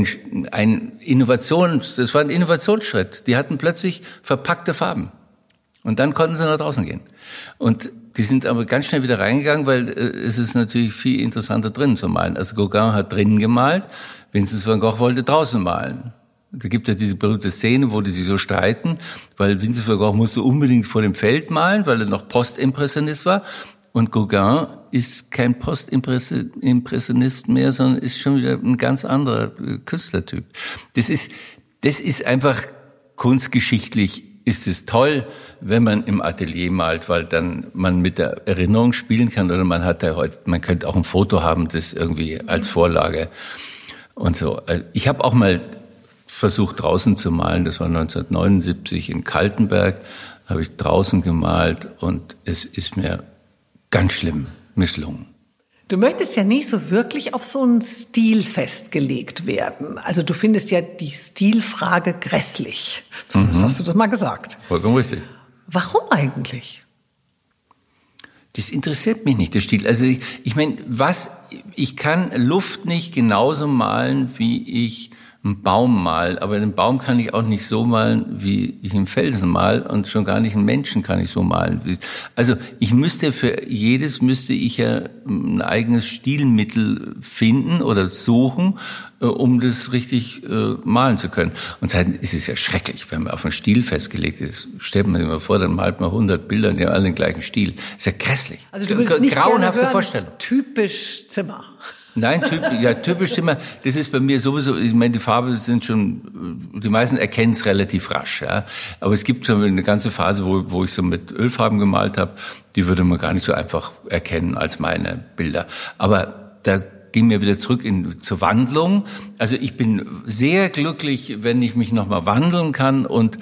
das war ein Innovationsschritt. Die hatten plötzlich verpackte Farben. Und dann konnten sie nach draußen gehen. Und die sind aber ganz schnell wieder reingegangen, weil es ist natürlich viel interessanter drinnen zu malen. Also Gauguin hat drinnen gemalt, Vincent van Gogh wollte draußen malen. Da gibt ja diese berühmte Szene, wo die sich so streiten, weil Vincent van Gogh musste unbedingt vor dem Feld malen, weil er noch Postimpressionist war. Und Gauguin ist kein Postimpressionist mehr, sondern ist schon wieder ein ganz anderer Künstlertyp. Das ist einfach kunstgeschichtlich, ist es toll, wenn man im Atelier malt, weil dann man mit der Erinnerung spielen kann oder man könnte auch ein Foto haben, das irgendwie als Vorlage und so. Ich habe auch mal versucht draußen zu malen, das war 1979 in Kaltenberg, habe ich draußen gemalt und es ist mir ganz schlimm misslungen. Du möchtest ja nicht so wirklich auf so einen Stil festgelegt werden. Also du findest ja die Stilfrage grässlich. Zumindest hast du das mal gesagt. Vollkommen richtig. Warum eigentlich? Das interessiert mich nicht, der Stil. Also ich meine, ich kann Luft nicht genauso malen, wie ich einen Baum mal, aber einen Baum kann ich auch nicht so malen, wie ich einen Felsen mal und schon gar nicht einen Menschen kann ich so malen. Also für jedes müsste ich ja ein eigenes Stilmittel finden oder suchen, um das richtig malen zu können. Und seitdem ist es ja schrecklich, wenn man auf einen Stil festgelegt ist. Stellt man sich mal vor, dann malt man 100 Bilder, die haben alle den gleichen Stil. Ist ja grässlich. Also du würdest nicht grauenhafte gerne Vorstellung. Typisch Zimmer. Nein, typisch Zimmer, das ist bei mir sowieso, ich meine, die Farben sind schon, die meisten erkennen es relativ rasch, ja. Aber es gibt so eine ganze Phase, wo ich so mit Ölfarben gemalt habe, die würde man gar nicht so einfach erkennen als meine Bilder. Aber da ging mir wieder zurück zur Wandlung. Also ich bin sehr glücklich, wenn ich mich nochmal wandeln kann und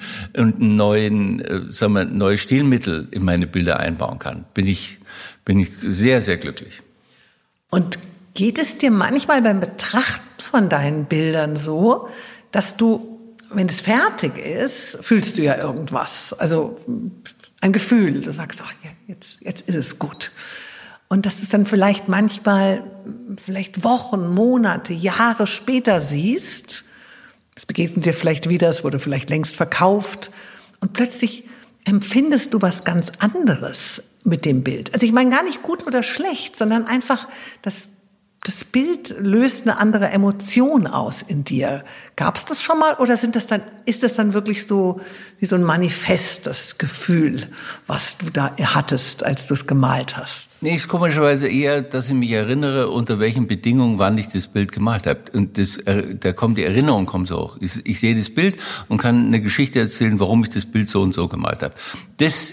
neue Stilmittel in meine Bilder einbauen kann. Bin ich sehr, sehr glücklich. Und geht es dir manchmal beim Betrachten von deinen Bildern so, dass du, wenn es fertig ist, fühlst du ja irgendwas, also ein Gefühl, du sagst, ach, jetzt ist es gut. Und dass du es dann vielleicht manchmal, Wochen, Monate, Jahre später siehst, es begegnet dir vielleicht wieder, es wurde vielleicht längst verkauft und plötzlich empfindest du was ganz anderes. mit dem Bild? Also ich meine gar nicht gut oder schlecht, sondern einfach das Bild löst eine andere Emotion aus in dir. Gab es das schon mal oder ist das dann wirklich so wie so ein Manifest, das Gefühl, was du da hattest, als du es gemalt hast? Nee, ist komischerweise eher, dass ich mich erinnere, unter welchen Bedingungen, wann ich das Bild gemalt habe. Und die Erinnerung kommt so hoch. Ich sehe das Bild und kann eine Geschichte erzählen, warum ich das Bild so und so gemalt habe. Das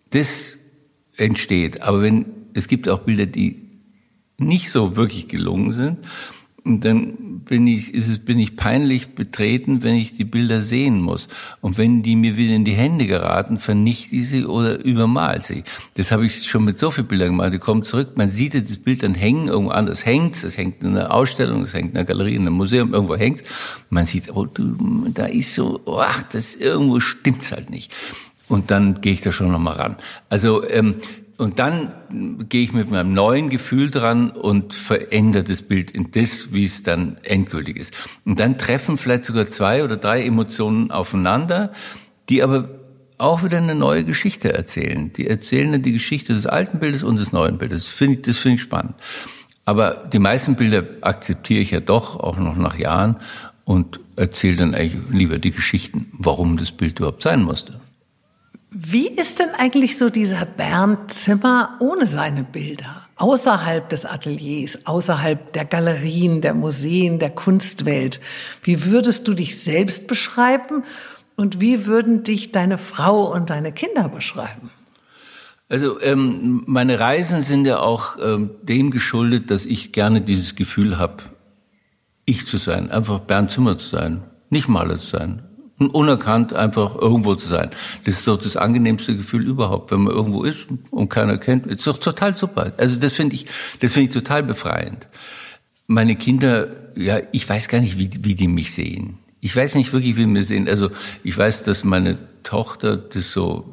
entsteht. Aber es gibt auch Bilder, die nicht so wirklich gelungen sind. Und dann bin ich peinlich betreten, wenn ich die Bilder sehen muss. Und wenn die mir wieder in die Hände geraten, vernichte ich sie oder übermal sie. Das habe ich schon mit so vielen Bildern gemacht. Die kommen zurück, man sieht das Bild dann hängen, irgendwo anders hängt es hängt in einer Ausstellung, es hängt in einer Galerie, in einem Museum, irgendwo hängt es. Man sieht, da ist so, irgendwo stimmt's halt nicht. Und dann gehe ich da schon nochmal ran. Also, und dann gehe ich mit meinem neuen Gefühl dran und verändere das Bild in das, wie es dann endgültig ist. Und dann treffen vielleicht sogar 2 oder 3 Emotionen aufeinander, die aber auch wieder eine neue Geschichte erzählen. Die erzählen dann die Geschichte des alten Bildes und des neuen Bildes. Das finde ich spannend. Aber die meisten Bilder akzeptiere ich ja doch, auch noch nach Jahren, und erzähle dann eigentlich lieber die Geschichten, warum das Bild überhaupt sein musste. Wie ist denn eigentlich so dieser Bernd Zimmer ohne seine Bilder? Außerhalb des Ateliers, außerhalb der Galerien, der Museen, der Kunstwelt. Wie würdest du dich selbst beschreiben und wie würden dich deine Frau und deine Kinder beschreiben? Also meine Reisen sind ja auch dem geschuldet, dass ich gerne dieses Gefühl habe, ich zu sein, einfach Bernd Zimmer zu sein, nicht Maler zu sein. Unerkannt einfach irgendwo zu sein. Das ist doch das angenehmste Gefühl überhaupt, wenn man irgendwo ist und keiner kennt. Ist doch total super. Also das finde ich total befreiend. Meine Kinder, ja, ich weiß gar nicht, wie die mich sehen. Ich weiß nicht wirklich, wie die mich sehen. Also ich weiß, dass meine Tochter das so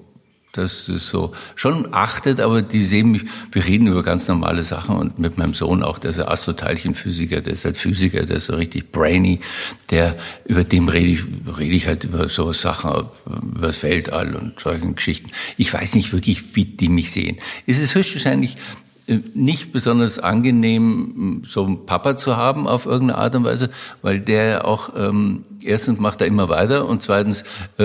schon achtet, aber die sehen mich, wir reden über ganz normale Sachen und mit meinem Sohn auch, der ist ein Astroteilchenphysiker, der ist halt Physiker, der ist so richtig brainy, über dem rede ich halt über so Sachen, über das Weltall und solchen Geschichten. Ich weiß nicht wirklich, wie die mich sehen. Es ist höchstwahrscheinlich nicht besonders angenehm, so einen Papa zu haben auf irgendeine Art und Weise, weil der auch erstens macht er immer weiter und zweitens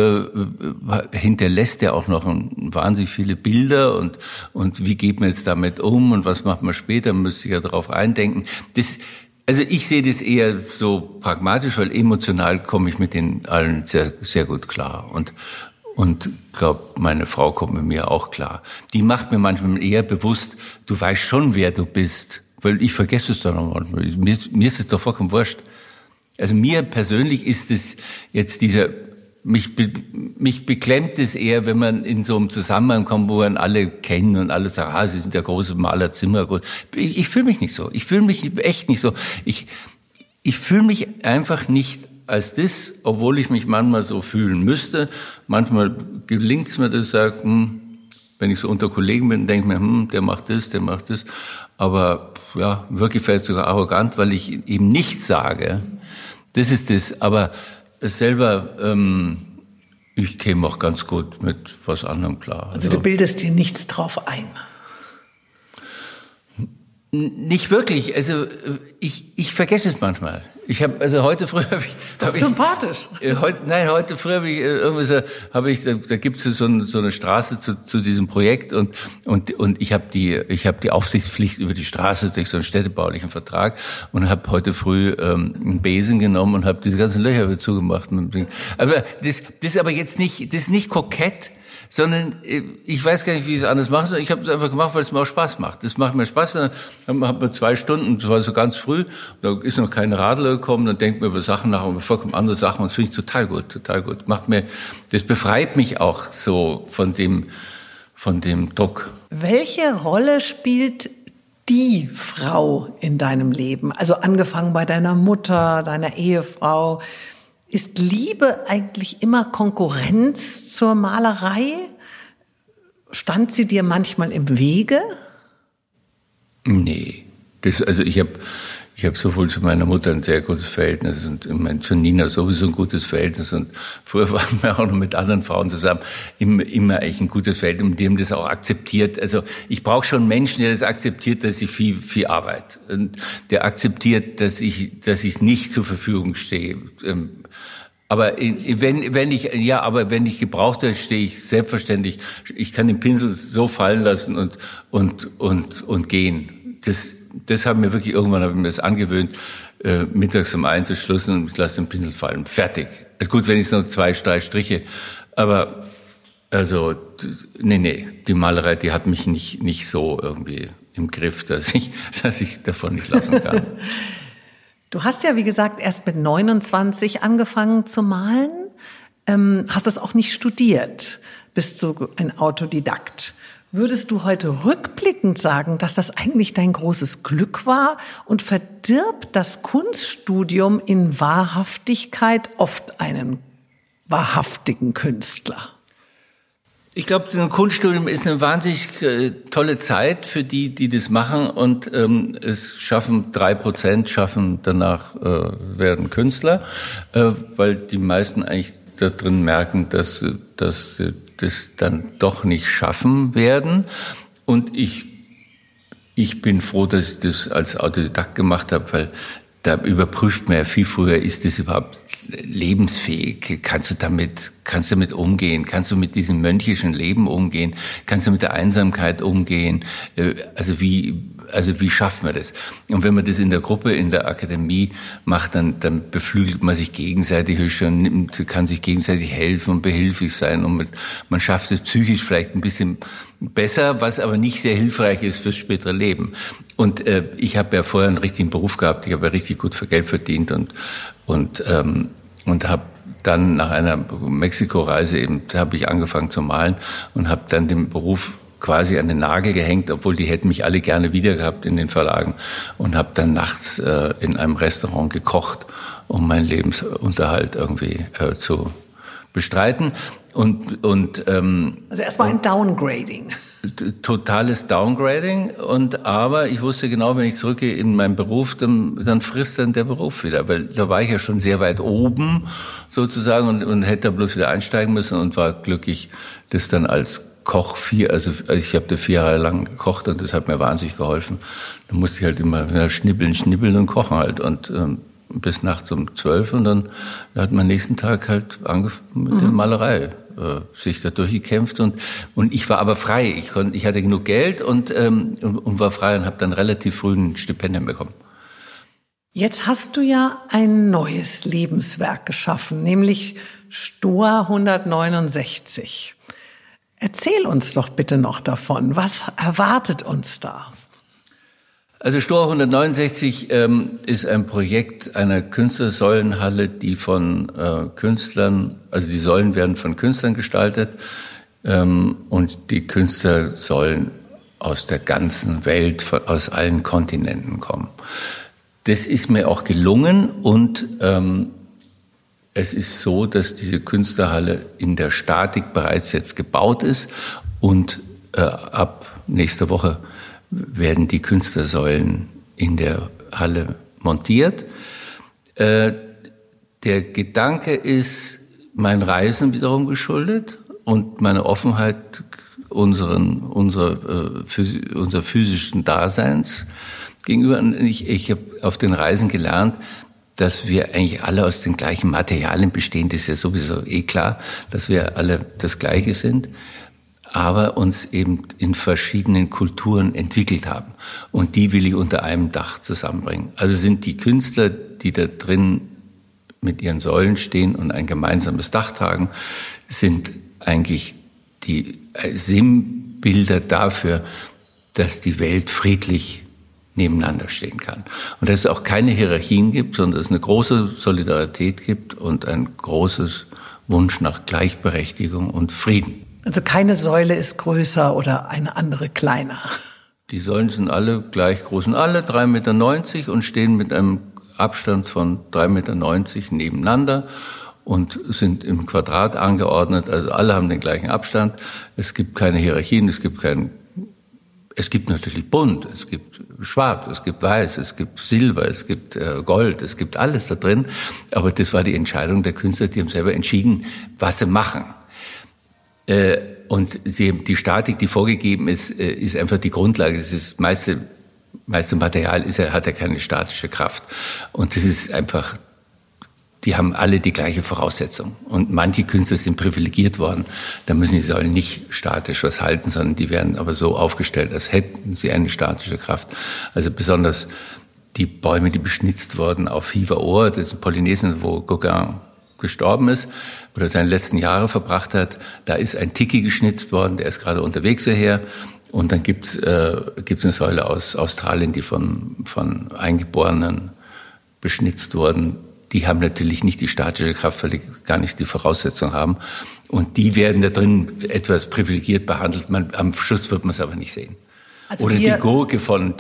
hinterlässt er auch noch wahnsinnig viele Bilder und wie geht man jetzt damit um und was macht man später, man müsste ja darauf eindenken. Also ich sehe das eher so pragmatisch, weil emotional komme ich mit den allen sehr, sehr gut klar und glaube, meine Frau kommt mit mir auch klar. Die macht mir manchmal eher bewusst, du weißt schon, wer du bist. Weil ich vergesse es dann noch manchmal. Mir ist es doch vollkommen wurscht. Also mir persönlich ist es jetzt mich beklemmt es eher, wenn man in so einem Zusammenhang kommt, wo man alle kennen und alle sagen, Sie sind der große Maler Zimmer. Ich fühle mich nicht so. Ich fühle mich echt nicht so. Ich fühle mich einfach nicht als das, obwohl ich mich manchmal so fühlen müsste. Manchmal gelingt es mir, dass ich sage, wenn ich so unter Kollegen bin, denke ich mir, der macht das. Aber ja, wirklich vielleicht sogar arrogant, weil ich eben nichts sage. Das ist das. Aber selber, ich käme auch ganz gut mit was anderem klar. Also du bildest dir nichts drauf ein? Nicht wirklich. Also ich vergesse es manchmal. Heute früh habe ich. Das ist sympathisch. Heute früh habe ich da gibt es so eine Straße zu diesem Projekt und ich habe die Aufsichtspflicht über die Straße durch so einen städtebaulichen Vertrag und habe heute früh einen Besen genommen und habe diese ganzen Löcher wieder zugemacht. Aber das ist aber jetzt nicht, das ist nicht kokett, sondern ich weiß gar nicht, wie ich es anders mache. Ich habe es einfach gemacht, weil es mir auch Spaß macht. Das macht mir Spaß. Dann hat man 2 Stunden, das war so ganz früh, da ist noch kein Radler gekommen, dann denkt man über Sachen nach, über vollkommen andere Sachen. Und das finde ich total gut. Das befreit mich auch so von dem Druck. Welche Rolle spielt die Frau in deinem Leben? Also angefangen bei deiner Mutter, deiner Ehefrau. Ist Liebe eigentlich immer Konkurrenz zur Malerei? Stand sie dir manchmal im Wege? Nee. Ich Ich habe sowohl zu meiner Mutter ein sehr gutes Verhältnis und zu Nina sowieso ein gutes Verhältnis. Und früher waren wir auch noch mit anderen Frauen zusammen. Immer eigentlich ein gutes Verhältnis und die haben das auch akzeptiert. Also ich brauche schon einen Menschen, der das akzeptiert, dass ich viel arbeite. Und der akzeptiert, dass ich nicht zur Verfügung stehe. Aber wenn ich gebraucht werde, stehe ich selbstverständlich. Ich kann den Pinsel so fallen lassen und gehen. Das habe ich mir das angewöhnt, mittags um 1 ist Schluss und ich lasse den Pinsel fallen. Fertig. Ist gut, wenn ich nur 2, 3 Striche. Aber also nee, die Malerei, die hat mich nicht so irgendwie im Griff, dass ich davon nicht lassen kann. Du hast ja, wie gesagt, erst mit 29 angefangen zu malen, hast das auch nicht studiert, bist du ein Autodidakt. Würdest du heute rückblickend sagen, dass das eigentlich dein großes Glück war und verdirbt das Kunststudium in Wahrhaftigkeit oft einen wahrhaftigen Künstler? Ich glaube, ein Kunststudium ist eine wahnsinnig tolle Zeit für die das machen und es schaffen 3% schaffen danach werden Künstler, weil die meisten eigentlich da drin merken, dass sie das dann doch nicht schaffen werden. Und ich bin froh, dass ich das als Autodidakt gemacht habe, weil da überprüft man ja viel früher, ist das überhaupt lebensfähig? Kannst du damit umgehen? Kannst du mit diesem mönchischen Leben umgehen? Kannst du mit der Einsamkeit umgehen? Also wie schafft man das? Und wenn man das in der Gruppe, in der Akademie macht, dann beflügelt man sich gegenseitig und kann sich gegenseitig helfen und behilflich sein und man schafft es psychisch vielleicht ein bisschen besser, was aber nicht sehr hilfreich ist fürs spätere Leben. Und ich habe ja vorher einen richtigen Beruf gehabt, ich habe ja richtig gut für Geld verdient und habe dann nach einer Mexiko-Reise eben, habe ich angefangen zu malen und habe dann den Beruf quasi an den Nagel gehängt, obwohl die hätten mich alle gerne wieder gehabt in den Verlagen und habe dann nachts in einem Restaurant gekocht, um meinen Lebensunterhalt irgendwie zu bestreiten. Also erstmal ein Downgrading. Totales Downgrading. Aber ich wusste genau, wenn ich zurückgehe in meinen Beruf, dann frisst dann der Beruf wieder, weil da war ich ja schon sehr weit oben sozusagen und hätte da bloß wieder einsteigen müssen und war glücklich, das dann als Koch also ich habe da 4 Jahre lang gekocht und das hat mir wahnsinnig geholfen. Da musste ich halt immer schnibbeln und kochen halt und bis nachts um 12 und dann hat man nächsten Tag halt angefangen mit der Malerei sich da durchgekämpft und ich war aber frei. Ich hatte genug Geld und war frei und habe dann relativ früh ein Stipendium bekommen. Jetzt hast du ja ein neues Lebenswerk geschaffen, nämlich Stoa 169. Erzähl uns doch bitte noch davon. Was erwartet uns da? Also Stoa 169 ist ein Projekt einer Künstlersäulenhalle, die von Künstlern, also die Säulen werden von Künstlern gestaltet und die Künstler sollen aus der ganzen Welt, aus allen Kontinenten kommen. Das ist mir auch gelungen und es ist so, dass diese Künstlerhalle in der Statik bereits jetzt gebaut ist und ab nächster Woche werden die Künstlersäulen in der Halle montiert. Der Gedanke ist mein Reisen wiederum geschuldet und meine Offenheit unser physischen Daseins gegenüber. Ich habe auf den Reisen gelernt, dass wir eigentlich alle aus den gleichen Materialien bestehen. Das ist ja sowieso klar, dass wir alle das Gleiche sind, aber uns eben in verschiedenen Kulturen entwickelt haben. Und die will ich unter einem Dach zusammenbringen. Also sind die Künstler, die da drin mit ihren Säulen stehen und ein gemeinsames Dach tragen, sind eigentlich die Sinnbilder dafür, dass die Welt friedlich nebeneinander stehen kann. Und dass es auch keine Hierarchien gibt, sondern dass es eine große Solidarität gibt und ein großes Wunsch nach Gleichberechtigung und Frieden. Also keine Säule ist größer oder eine andere kleiner. Die Säulen sind alle gleich groß, sind alle 3,90 Meter und stehen mit einem Abstand von 3,90 Meter nebeneinander und sind im Quadrat angeordnet. Also alle haben den gleichen Abstand. Es gibt keine Hierarchien, es gibt keinen Es gibt natürlich bunt, es gibt schwarz, es gibt weiß, es gibt Silber, es gibt Gold, es gibt alles da drin. Aber das war die Entscheidung der Künstler, die haben selber entschieden, was sie machen. Und die Statik, die vorgegeben ist, ist einfach die Grundlage. Das meiste Material hat ja keine statische Kraft. Und das ist einfach, die haben alle die gleiche Voraussetzung. Und manche Künstler sind privilegiert worden. Da sollen nicht statisch was halten, sondern die werden aber so aufgestellt, als hätten sie eine statische Kraft. Also besonders die Bäume, die beschnitzt wurden auf Hiva-Ohr, das ist in Polynesien, wo Gauguin gestorben ist oder seine letzten Jahre verbracht hat. Da ist ein Tiki geschnitzt worden, der ist gerade unterwegs hierher. Und dann gibt's eine Säule aus Australien, die von Eingeborenen beschnitzt wurden. Die haben natürlich nicht die statische Kraft, weil die gar nicht die Voraussetzung haben. Und die werden da drin etwas privilegiert behandelt. Am Schluss wird man es aber nicht sehen. Also oder die Gurke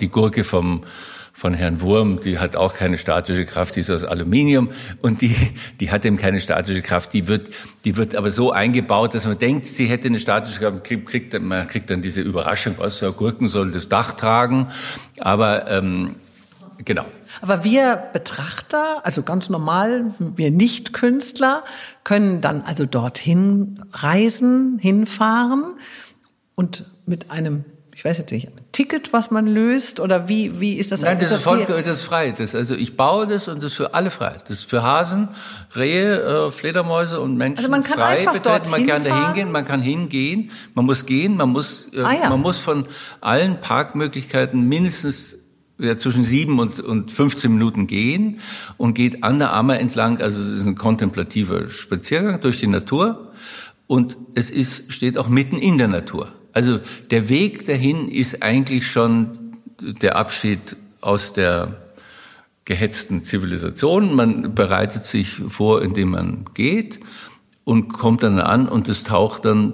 von Herrn Wurm, die hat auch keine statische Kraft, die ist aus Aluminium und die hat eben keine statische Kraft. Die wird aber so eingebaut, dass man denkt, sie hätte eine statische Kraft, man kriegt dann diese Überraschung, was so Gurken soll das Dach tragen. Aber genau. Aber wir Betrachter, also ganz normal, wir Nicht-Künstler, können dann also dorthin reisen, hinfahren und mit einem, ich weiß jetzt nicht, ein Ticket, was man löst, oder wie ist das? Nein, das ist frei. Also ich baue das und das ist für alle frei. Das ist für Hasen, Rehe, Fledermäuse und Menschen also man kann frei einfach betreten. Man kann da fahren. hingehen, man kann hingehen, man muss gehen, man muss von allen Parkmöglichkeiten mindestens zwischen 7 und 15 Minuten gehen und geht an der Ammer entlang. Also es ist ein kontemplativer Spaziergang durch die Natur und es steht auch mitten in der Natur. Also der Weg dahin ist eigentlich schon der Abschied aus der gehetzten Zivilisation. Man bereitet sich vor, indem man geht und kommt dann an und es taucht dann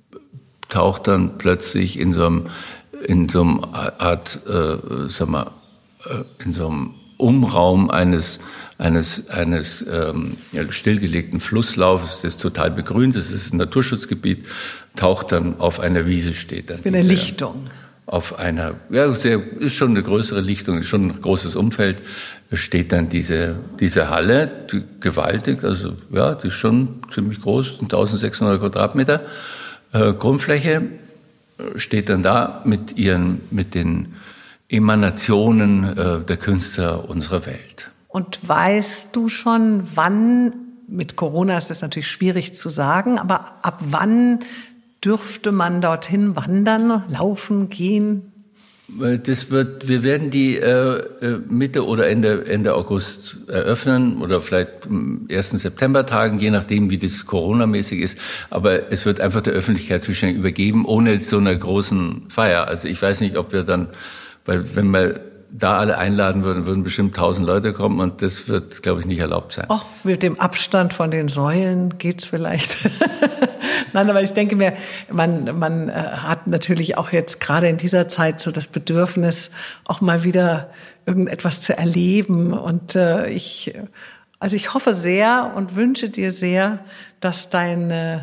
plötzlich in so einem Art, in so einem Umraum eines stillgelegten Flusslaufes, das total begrünt ist, das ist ein Naturschutzgebiet, taucht dann auf einer Wiese, steht dann. Wie eine Lichtung. Auf einer, ist schon eine größere Lichtung, ist schon ein großes Umfeld, steht dann diese Halle, die gewaltig, also ja, die ist schon ziemlich groß, 1600 Quadratmeter Grundfläche, steht dann da mit den Emanationen der Künstler unserer Welt. Und weißt du schon, wann, mit Corona ist das natürlich schwierig zu sagen, aber ab wann dürfte man dorthin wandern, laufen, gehen? Wir werden die Mitte oder Ende August eröffnen oder vielleicht am 1. September-Tagen, je nachdem, wie das Corona-mäßig ist. Aber es wird einfach der Öffentlichkeit zuständig übergeben, ohne so einer großen Feier. Also ich weiß nicht, ob wir dann, weil wenn wir da alle einladen würden bestimmt 1000 Leute kommen und das wird, glaube ich, nicht erlaubt sein. Ach, mit dem Abstand von den Säulen geht's vielleicht. Nein, aber ich denke mir, man hat natürlich auch jetzt gerade in dieser Zeit so das Bedürfnis, auch mal wieder irgendetwas zu erleben. Und ich hoffe sehr und wünsche dir sehr, dass dein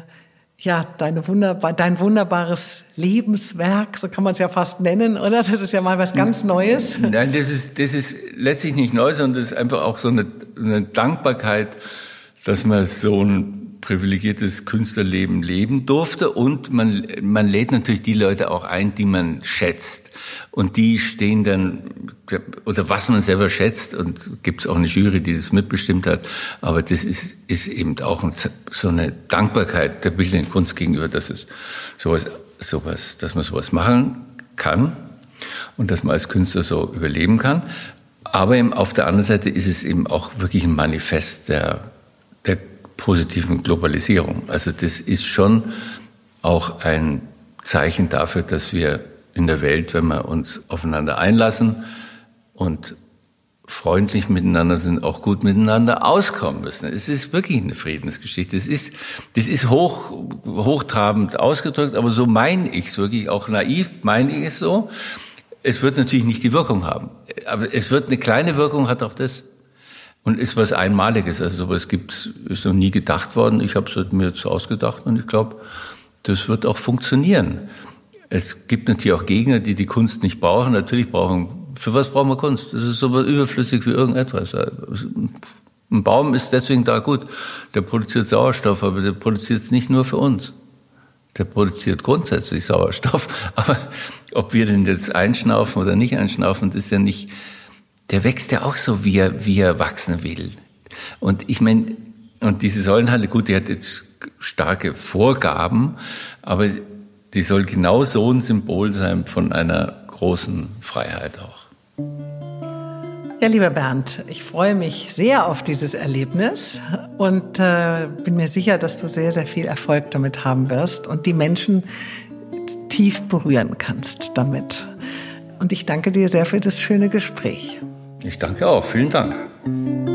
wunderbares Lebenswerk, so kann man es ja fast nennen, oder? Das ist ja mal was ganz Neues. Nein, das ist letztlich nicht neu, sondern das ist einfach auch so eine Dankbarkeit, dass man so ein privilegiertes Künstlerleben leben durfte. Und man lädt natürlich die Leute auch ein, die man schätzt. Und die stehen dann, oder was man selber schätzt, und gibt's auch eine Jury, die das mitbestimmt hat. Aber das ist eben auch so eine Dankbarkeit der bildenden Kunst gegenüber, dass es dass man sowas machen kann und dass man als Künstler so überleben kann. Aber eben auf der anderen Seite ist es eben auch wirklich ein Manifest der positiven Globalisierung. Also das ist schon auch ein Zeichen dafür, dass wir in der Welt, wenn wir uns aufeinander einlassen und freundlich miteinander sind, auch gut miteinander auskommen müssen. Es ist wirklich eine Friedensgeschichte. Das ist hochtrabend ausgedrückt, aber so meine ich es wirklich, auch naiv meine ich es so. Es wird natürlich nicht die Wirkung haben, aber es wird eine kleine Wirkung, hat auch das. Und ist was Einmaliges, also sowas ist noch nie gedacht worden. Ich habe es mir jetzt ausgedacht und ich glaube, das wird auch funktionieren. Es gibt natürlich auch Gegner, die die Kunst nicht brauchen. Natürlich für was brauchen wir Kunst? Das ist so überflüssig wie irgendetwas. Ein Baum ist deswegen da gut. Der produziert Sauerstoff, aber der produziert es nicht nur für uns. Der produziert grundsätzlich Sauerstoff. Aber ob wir den jetzt einschnaufen oder nicht einschnaufen, das ist ja nicht, der wächst ja auch so, wie er wachsen will. Und ich meine, und diese Säulenhalle, gut, die hat jetzt starke Vorgaben, aber die soll genau so ein Symbol sein von einer großen Freiheit auch. Ja, lieber Bernd, ich freue mich sehr auf dieses Erlebnis und bin mir sicher, dass du sehr, sehr viel Erfolg damit haben wirst und die Menschen tief berühren kannst damit. Und ich danke dir sehr für das schöne Gespräch. Ich danke auch. Vielen Dank.